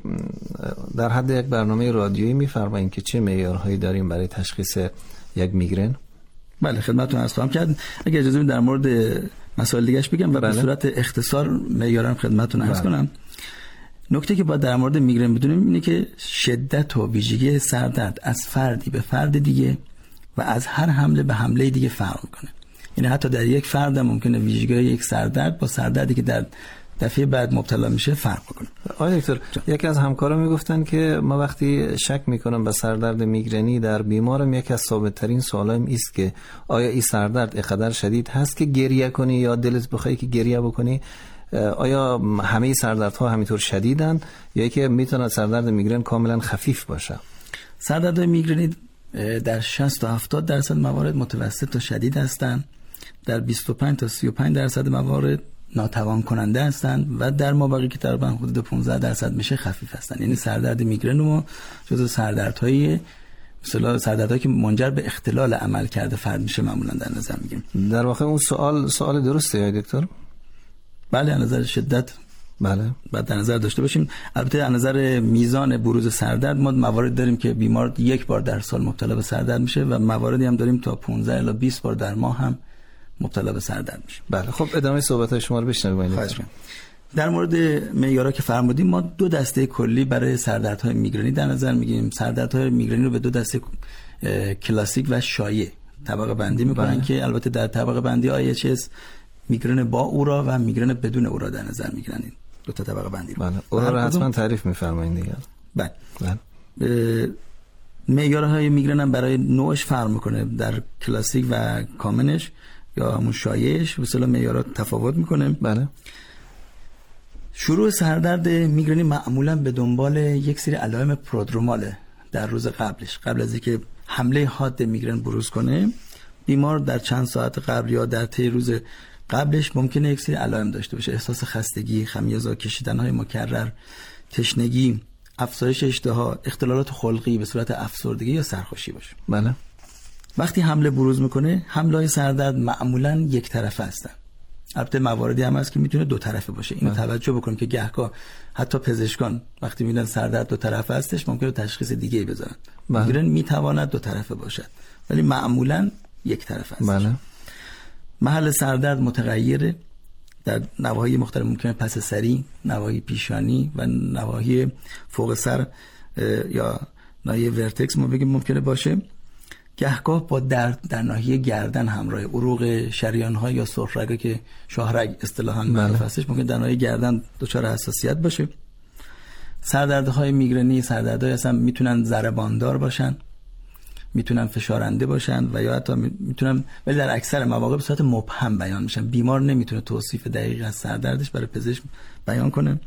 در حد یک برنامه رادیویی میفرمایید که چه معیارهایی داریم برای تشخیص یک میگرن؟
بله خدمتتون عرض خواهم کرد. اگه اجازه بدید در مورد مسائل دیگه‌اش بگم و بله. به صورت اختصار معیارم خدمتتون عرض بله. کنم. نکته که باید در مورد میگرن بدونیم اینه که شدت و ویژگی سردرد از فردی به فرد دیگه و از هر حمله به حمله دیگه فرق میکنه. یعنی حتی در یک فرد هم ممکنه ویژگی یک سردرد با سردردی که در دفعه بعد مبتلا میشه فرق کنه.
آقای دکتر، یکی از همکارا میگفتن که ما وقتی شک میکنم به سردرد میگرنی در بیمارم، یکی از ثابت ترین سوالام است که آیا این سردرد اینقدر شدید هست که گریه کنی یا دلت بخوای که گریه بکنی؟ آیا همه سردردها همینطور شدیدن یا که میتونه سردرد میگرن کاملا خفیف باشه؟
سردردهای میگرنی در شصت تا هفتاد درصد موارد متوسط تا شدید هستند، در بیست و پنج تا سی و پنج درصد موارد ناتوان کننده هستند و در مابقی که تقریبا حدود پانزده درصد میشه خفیف هستند. یعنی سردرد میگرن ما جزو سردردهای مثلا سردردهایی که منجر به اختلال عملکرد فرد میشه معمولا در نظر میگیریم.
در واقع اون سوال سوال درسته یا دکتر؟
بله، از نظر شدت
بله
بعد در نظر داشته باشیم. البته از نظر میزان بروز سردرد ما موارد داریم که بیمار یک بار در سال مبتلا به سردرد میشه و مواردی هم داریم تا پانزده الی بیست بار در ماه هم مبتلا به سردرد میشه.
بله خب ادامه صحبت‌های شما رو بشنویم.
در مورد معیارا که فرمودیم ما دو دسته کلی برای سردردهای میگرنی در نظر میگیریم. سردردهای میگرنی رو به دو دسته کلاسیک و شایع طبقه بندی میکنن بله. که البته در طبقه بندی آی اچ اس میگرن با اورا و میگرن بدون اورا در نظر میگیرن. این دو تا طبقه بندی رو
بله اورا رو حتما تعریف میفرمایید دیگه.
بله بله معیارهای میگرن هم برای نوعش فرق میکنه. در کلاسیک و کامنش یا همون شایعش مثلا معیارات تفاوت میکنه.
بله.
شروع سردرد میگرنی معمولا به دنبال یک سری علائم پرودروماله. در روز قبلش قبل از اینکه حمله حاد میگرن بروز کنه، بیمار در چند ساعت قبل یا در طی روز قبلش ممکنه یک سری علائم داشته باشه. احساس خستگی، خمیازه، کشیدن‌های مکرر، تشنگی، افزایش اشتها، اختلالات خلقی به صورت افسردگی یا سرخوشی باشه.
بله.
وقتی حمله بروز میکنه، حمله‌های سردرد معمولاً یک طرفه هستن. البته مواردی هم هست که میتونه دو طرفه باشه. اینو توجه بکنیم که گهگاه حتی پزشکان وقتی میدونن سردرد دو طرفه هستش ممکنه تشخیص دیگه‌ای بذارن. میگن میتواند دو طرفه باشد ولی معمولاً یک طرفه است.
بله.
محل سردرد متغیره. در نواحی مختلف ممکنه پس سری، نواحی پیشانی و نواحی فوق سر یا ناحیه ورتکس ما بگیم ممکنه باشه. گهگاه با درد در ناحیه گردن همراه عروق شریان‌ها یا سرخرگا که شاهرگ اصطلاحاً معروف هستش ممکن در ناحیه گردن دچار حساسیت باشه. سردردهای میگرنی سردردهای اصلا میتونن ضرباندار باشن، میتونن فشارنده باشن و یا حتی میتونن، ولی در اکثر مواقع به صورت مبهم بیان میشن. بیمار نمیتونه توصیف دقیق از سردردش برای پزشک بیان کنه.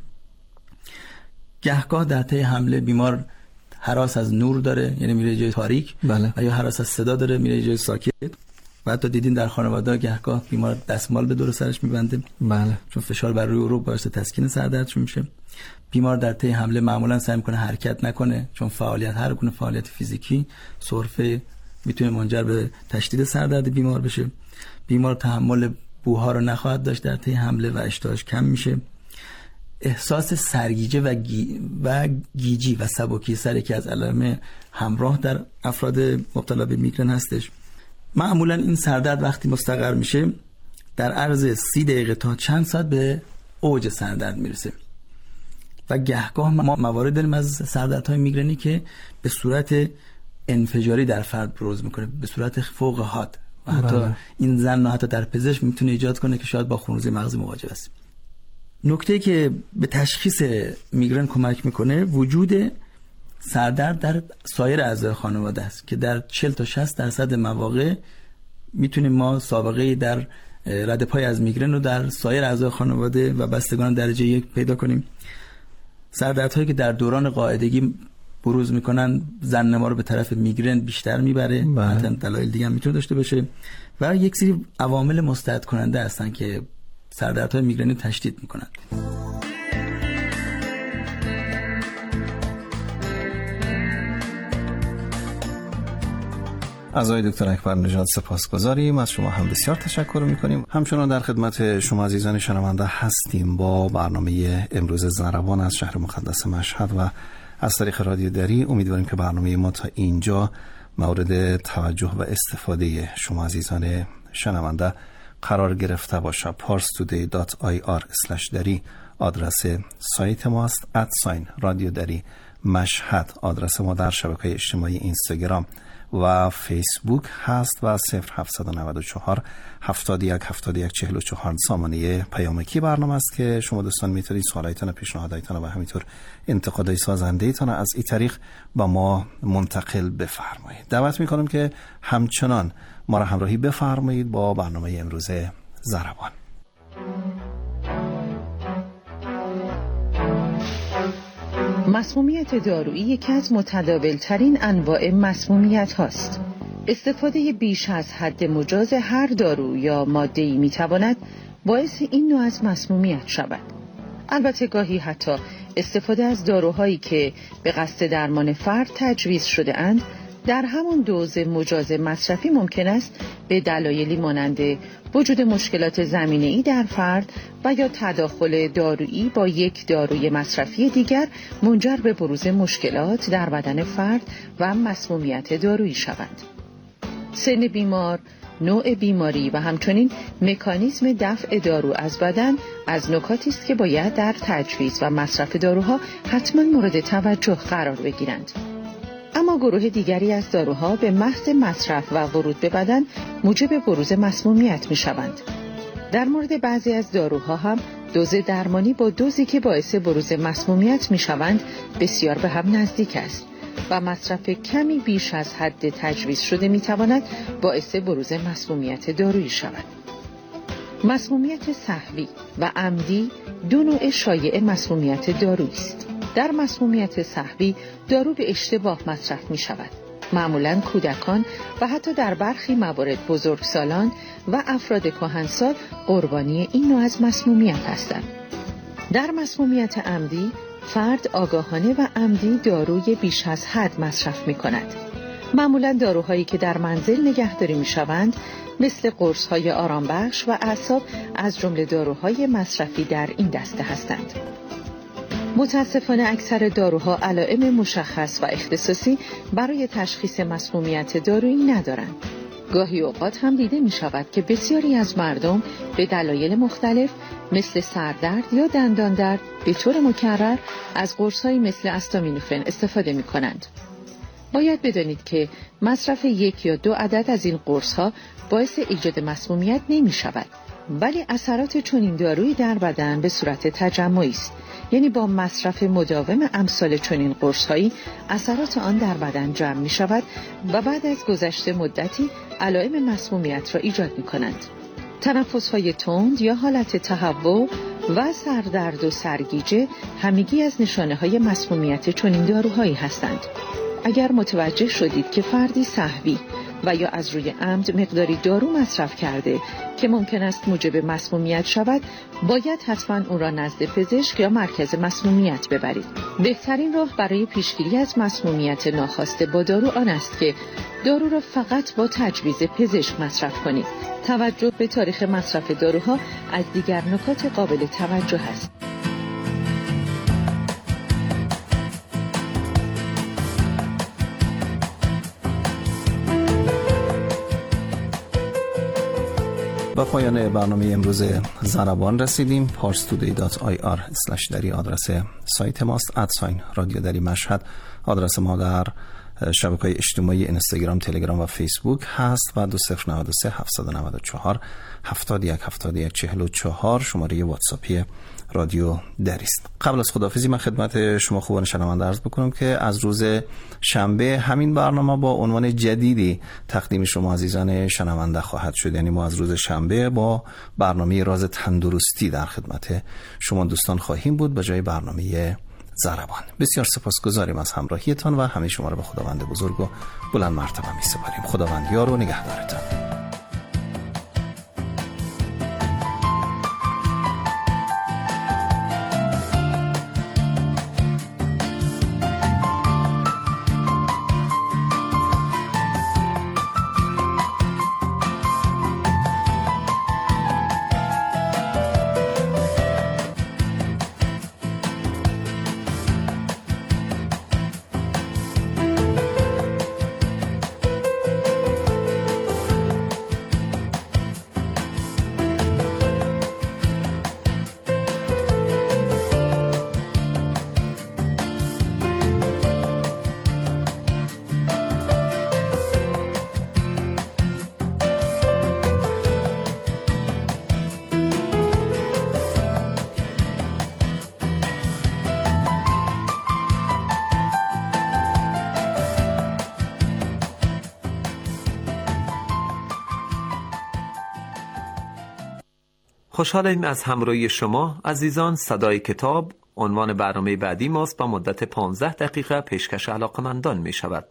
گهگاه در طی حمله بیمار هراس از نور داره، یعنی میره جای تاریک.
بله.
و یا هراس از صدا داره، میره جای ساکت. و حتی دیدین در خانواده گهگاه بیمار دستمال به دور سرش میبنده.
بله.
چون فشار بر روی عروق باعث تسکین سردردش میشه. بیمار در طی حمله معمولا سعی میکنه حرکت نکنه، چون فعالیت هر گونه فعالیت فیزیکی سرفه میتونه منجر به تشدید سردرد بیمار بشه. بیمار تحمل بوها رو نخواهد داشت در طی حمله و اشتهاش کم میشه. احساس سرگیجه و, گی... و گیجی و سبکی سر که از علائم همراه در افراد مبتلا به میگرن هستش. معمولا این سردرد وقتی مستقر میشه در عرض سی دقیقه تا چند ساعت به اوج سردرد میرسه و گهگاه ما موارد داریم از سردردهای میگرنی که به صورت انفجاری در فرد بروز میکنه، به صورت فوق حاد و حتی بله. این زن حتی در پزشک میتونه ایجاد کنه که شاید با خونریزی مغزی مواجه است. نکته که به تشخیص میگرن کمک میکنه وجود سردرد در سایر اعضای خانواده است که در چهل تا شصت درصد مواقع میتونیم ما سابقه در رد پای از میگرن رو در سایر اعضای خانواده و بستگان درجه یک پیدا کنیم. سردردهایی که در دوران قاعدگی بروز میکنن زن ما رو به طرف میگرن بیشتر میبره. حتی دلایل دیگه هم میتونه داشته باشه و یک سری عوامل مستعد کننده هستن که سردردهای میگرنی تشدید میکنند.
از آقای دکتر اکبر نژاد سپاسگزاریم. از شما هم بسیار تشکر میکنیم. همچنان در خدمت شما عزیزان شنونده هستیم با برنامه امروز ضربان از شهر مقدس مشهد و از طریق رادیو دری. امیدواریم که برنامه ما تا اینجا مورد توجه و استفاده شما عزیزان شنونده قرار گرفته باشه. پارس تودی دات آی آر اسلش دری آدرس سایت ماست. ادساین رادیو دری مشهد آدرس ما در شبکه اجتماعی اینستاگرام و فیسبوک هست و صفر هفتصد و نود و چهار هفتاد و یک هفتاد و یک چهل و چهار سامانه پیامکی برنامه است که شما دوستان میتونید سوالایتان، پیشنهادایتان و همینطور انتقادهای سازنده ایتان از این طریق با ما منتقل بفرمایید. دعوت میکنم که همچنان ما را همراهی بفرمایید با برنامه امروز ضربان.
مسمومیت دارویی یکی از متداول‌ترین انواع مسمومیت هاست. استفاده بیش از حد مجاز هر دارو یا ماده‌ای می‌تواند باعث این نوع از مسمومیت شود. البته گاهی حتی استفاده از داروهایی که به قصد درمان فرد تجویز شده اند در همون دوز مجاز مصرفی ممکن است به دلایلی مانند وجود مشکلات زمینه‌ای در فرد و یا تداخل دارویی با یک داروی مصرفی دیگر منجر به بروز مشکلات در بدن فرد و مسمومیت دارویی شوند. سن بیمار، نوع بیماری و همچنین مکانیزم دفع دارو از بدن از نکاتی است که باید در تجویز و مصرف داروها حتما مورد توجه قرار بگیرند. اما گروه دیگری از داروها به محض مصرف و ورود به بدن موجب بروز مسمومیت می شوند. در مورد بعضی از داروها هم دوز درمانی با دوزی که باعث بروز مسمومیت می شوند بسیار به هم نزدیک است و مصرف کمی بیش از حد تجویز شده می تواند باعث بروز مسمومیت دارویی شود. مسمومیت سهوی و عمدی دو نوع شایع مسمومیت دارویی است. در مسمومیت سهوی دارو به اشتباه مصرف می شود. معمولاً کودکان و حتی در برخی موارد بزرگسالان و افراد کهنسال قربانی این نوع از مسمومیت هستند. در مسمومیت عمدی فرد آگاهانه و عمدی داروی بیش از حد مصرف می کند. معمولاً داروهایی که در منزل نگهداری می شوند مثل قرص‌های آرامبخش و اعصاب از جمله داروهای مصرفی در این دسته هستند. متاسفانه اکثر داروها علائم مشخص و اختصاصی برای تشخیص مسمومیت دارویی ندارند. گاهی اوقات هم دیده می شود که بسیاری از مردم به دلایل مختلف مثل سردرد یا دندان درد به طور مکرر از قرص‌هایی مثل استامینوفن استفاده می کنند. باید بدانید که مصرف یک یا دو عدد از این قرص‌ها باعث ایجاد مسمومیت نمی شود، ولی اثرات چنین دارویی در بدن به صورت تجمعی است. یعنی با مصرف مداوم امثال چنین قرص‌هایی اثرات آن در بدن جمع می شود و بعد از گذشت مدتی علائم مسمومیت را ایجاد می کنند. تنفس‌های تند یا حالت تهوع و سردرد و سرگیجه همگی از نشانه‌های مسمومیت چنین داروهایی هستند. اگر متوجه شدید که فردی سهوی و یا از روی عمد مقداری دارو مصرف کرده که ممکن است موجب مسمومیت شود، باید حتما او را نزد پزشک یا مرکز مسمومیت ببرید. بهترین راه برای پیشگیری از مسمومیت ناخواسته با دارو آن است که دارو را فقط با تجویز پزشک مصرف کنید. توجه به تاریخ مصرف داروها از دیگر نکات قابل توجه است.
با پایان برنامه امروز ضربان رسیدیم. پارس تودی دات آی آر اسلش دری آدرس سایت ماست. ادساین رادیو دری مشهد آدرس ما در شبکه‌های اجتماعی اینستاگرام، تلگرام و فیسبوک هست و دو صفر نود و سه هفتصد و نود و چهار هفتاد و یک هفتاد و یک چهل و چهار شماره واتساپی رادیو دری است. قبل از خداحافظی من خدمت شما خوبان شنونده عرض بکنم که از روز شنبه همین برنامه با عنوان جدیدی تقدیم شما عزیزان شنونده خواهد شد. یعنی ما از روز شنبه با برنامه راز تندرستی در خدمت شما دوستان خواهیم بود به جای برنامه ضربان. بسیار سپاسگزاریم از همراهیتان و همه شما را به خداوند بزرگ و بلند مرتبه می سپاریم. خداوند یار و نگهدارتان.
خوشحالیم از همراهی شما عزیزان. صدای کتاب عنوان برنامه بعدی ماست با مدت پانزده دقیقه پیشکش علاقمندان می شود.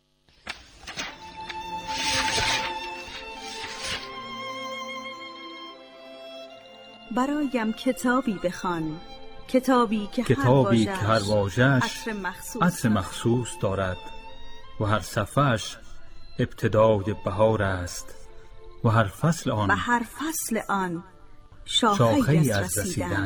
برایم کتابی بخوان، کتابی که
کتابی
هر
که هر واژه‌اش
عطر مخصوص,
عطر مخصوص دارد و هر صفحه‌اش ابتدای بهار است و هر فصل آن
و هر فصل آن
شاخه‌ای
شاخه‌ای
از
از رسیدن.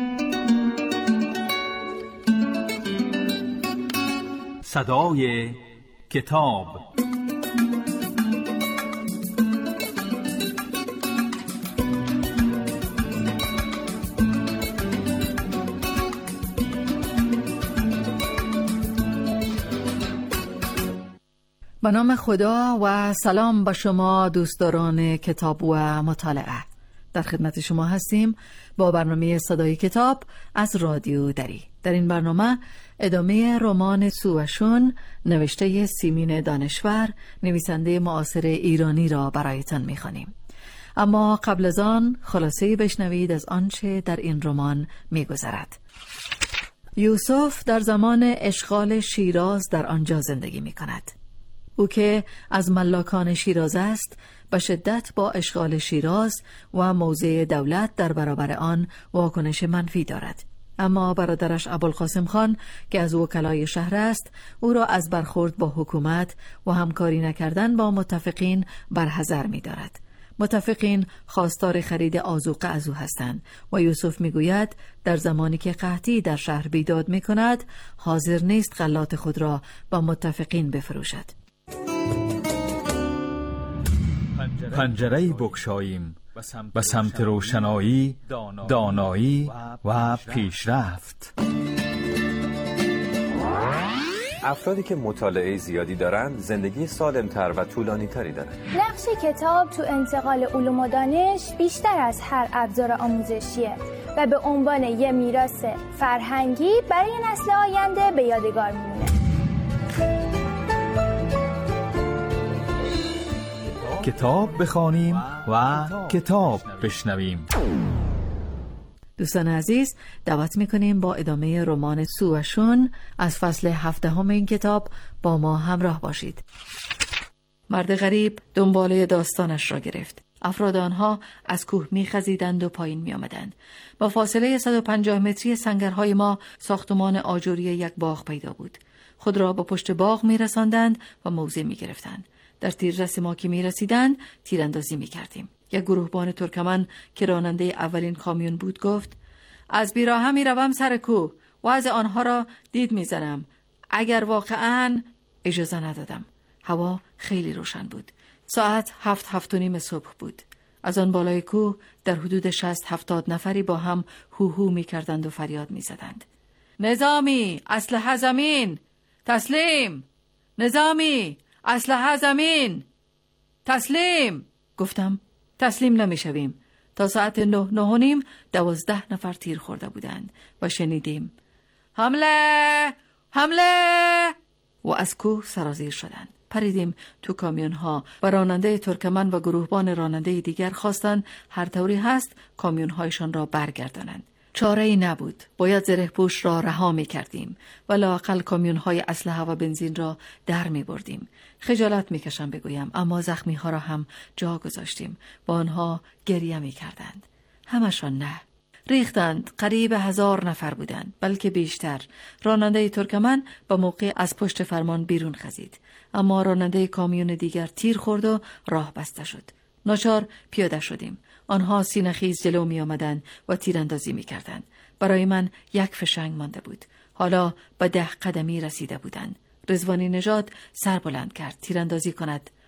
صدای کتاب.
به نام خدا و سلام به شما دوستداران کتاب و مطالعه. در خدمت شما هستیم با برنامه صدای کتاب از رادیو دری. در این برنامه ادامه رمان سووشون نوشته سیمین دانشور، نویسنده معاصر ایرانی را برایتان می‌خوانیم. اما قبل از آن خلاصه بشنوید از آنچه در این رمان می‌گذرد. یوسف در زمان اشغال شیراز در آنجا زندگی می‌کند. او که از ملاکان شیراز است به شدت با اشغال شیراز و موضع دولت در برابر آن واکنش منفی دارد. اما برادرش ابوالقاسم خان که از وکلای شهر است او را از برخورد با حکومت و همکاری نکردن با متفقین برحذر می دارد. متفقین خواستار خرید آذوقه از او هستند و یوسف می گوید در زمانی که قحطی در شهر بیداد می کند حاضر نیست غلات خود را با متفقین بفروشد.
پنجره‌ای بگشاییم به سمت روشنایی، دانایی و پیشرفت.
افرادی که مطالعه زیادی دارند زندگی سالم‌تر و طولانی‌تری دارند.
نقش کتاب تو انتقال علوم و دانش بیشتر از هر ابزار آموزشیه و به عنوان یه میراث فرهنگی برای نسل آینده به یادگار میمونه.
کتاب بخوانیم و کتاب بشنویم.
دوستان عزیز، دعوت میکنیم با ادامه رمان سووشون از فصل هفدهم این کتاب با ما همراه باشید. مرد غریب دنباله داستانش را گرفت. افراد آنها از کوه میخزیدند و پایین میآمدند. با فاصله صد و پنجاه متری سنگرهای ما ساختمان آجوری یک باغ پیدا بود. خود را با پشت باغ میرساندند و موضع میگرفتند. در تیررس ما که می رسیدند تیراندازی می کردیم. یک گروهبان ترکمن که راننده اولین کامیون بود گفت از بیراهه می روم سر کوه و از آنها را دید می زنم. اگر واقعاً اجازه ندادم. هوا خیلی روشن بود. ساعت هفت هفت و نیم صبح بود. از آن بالای کوه در حدود شصت هفتاد نفری با هم هوهو می کردند و فریاد می زدند. نظامی اسلحه زمین، تسلیم. نظامی اسلحه زمین، تسلیم. گفتم تسلیم نمی شویم. تا ساعت نه نه و نیم دوازده نفر تیر خورده بودند و شنیدیم حمله حمله و از کوه سرازیر شدند. پریدیم تو کامیون ها و راننده ترکمن و گروهبان راننده دیگر خواستند هر طوری هست کامیون هایشان را برگردانند. چاره ای نبود. باید زره پوش را رها می کردیم و لااقل کامیون های اسلحه و بنزین را در می بردیم. خجالت می کشم بگویم اما زخمی ها را هم جا گذاشتیم. با آنها گریه می کردند. همشان نه. ریختند. قریب هزار نفر بودند، بلکه بیشتر. راننده ترکمن با موقع از پشت فرمان بیرون خزید، اما راننده کامیون دیگر تیر خورد و راه بسته شد. ناچار پیاده شدیم. آنها سینه‌خیز جلو می آمدند و تیراندازی می کردند. برای من یک فشنگ مانده بود. حالا به ده قدمی رسیده بودند. رضوانی نژاد سر بلند کرد تیراندازی کند.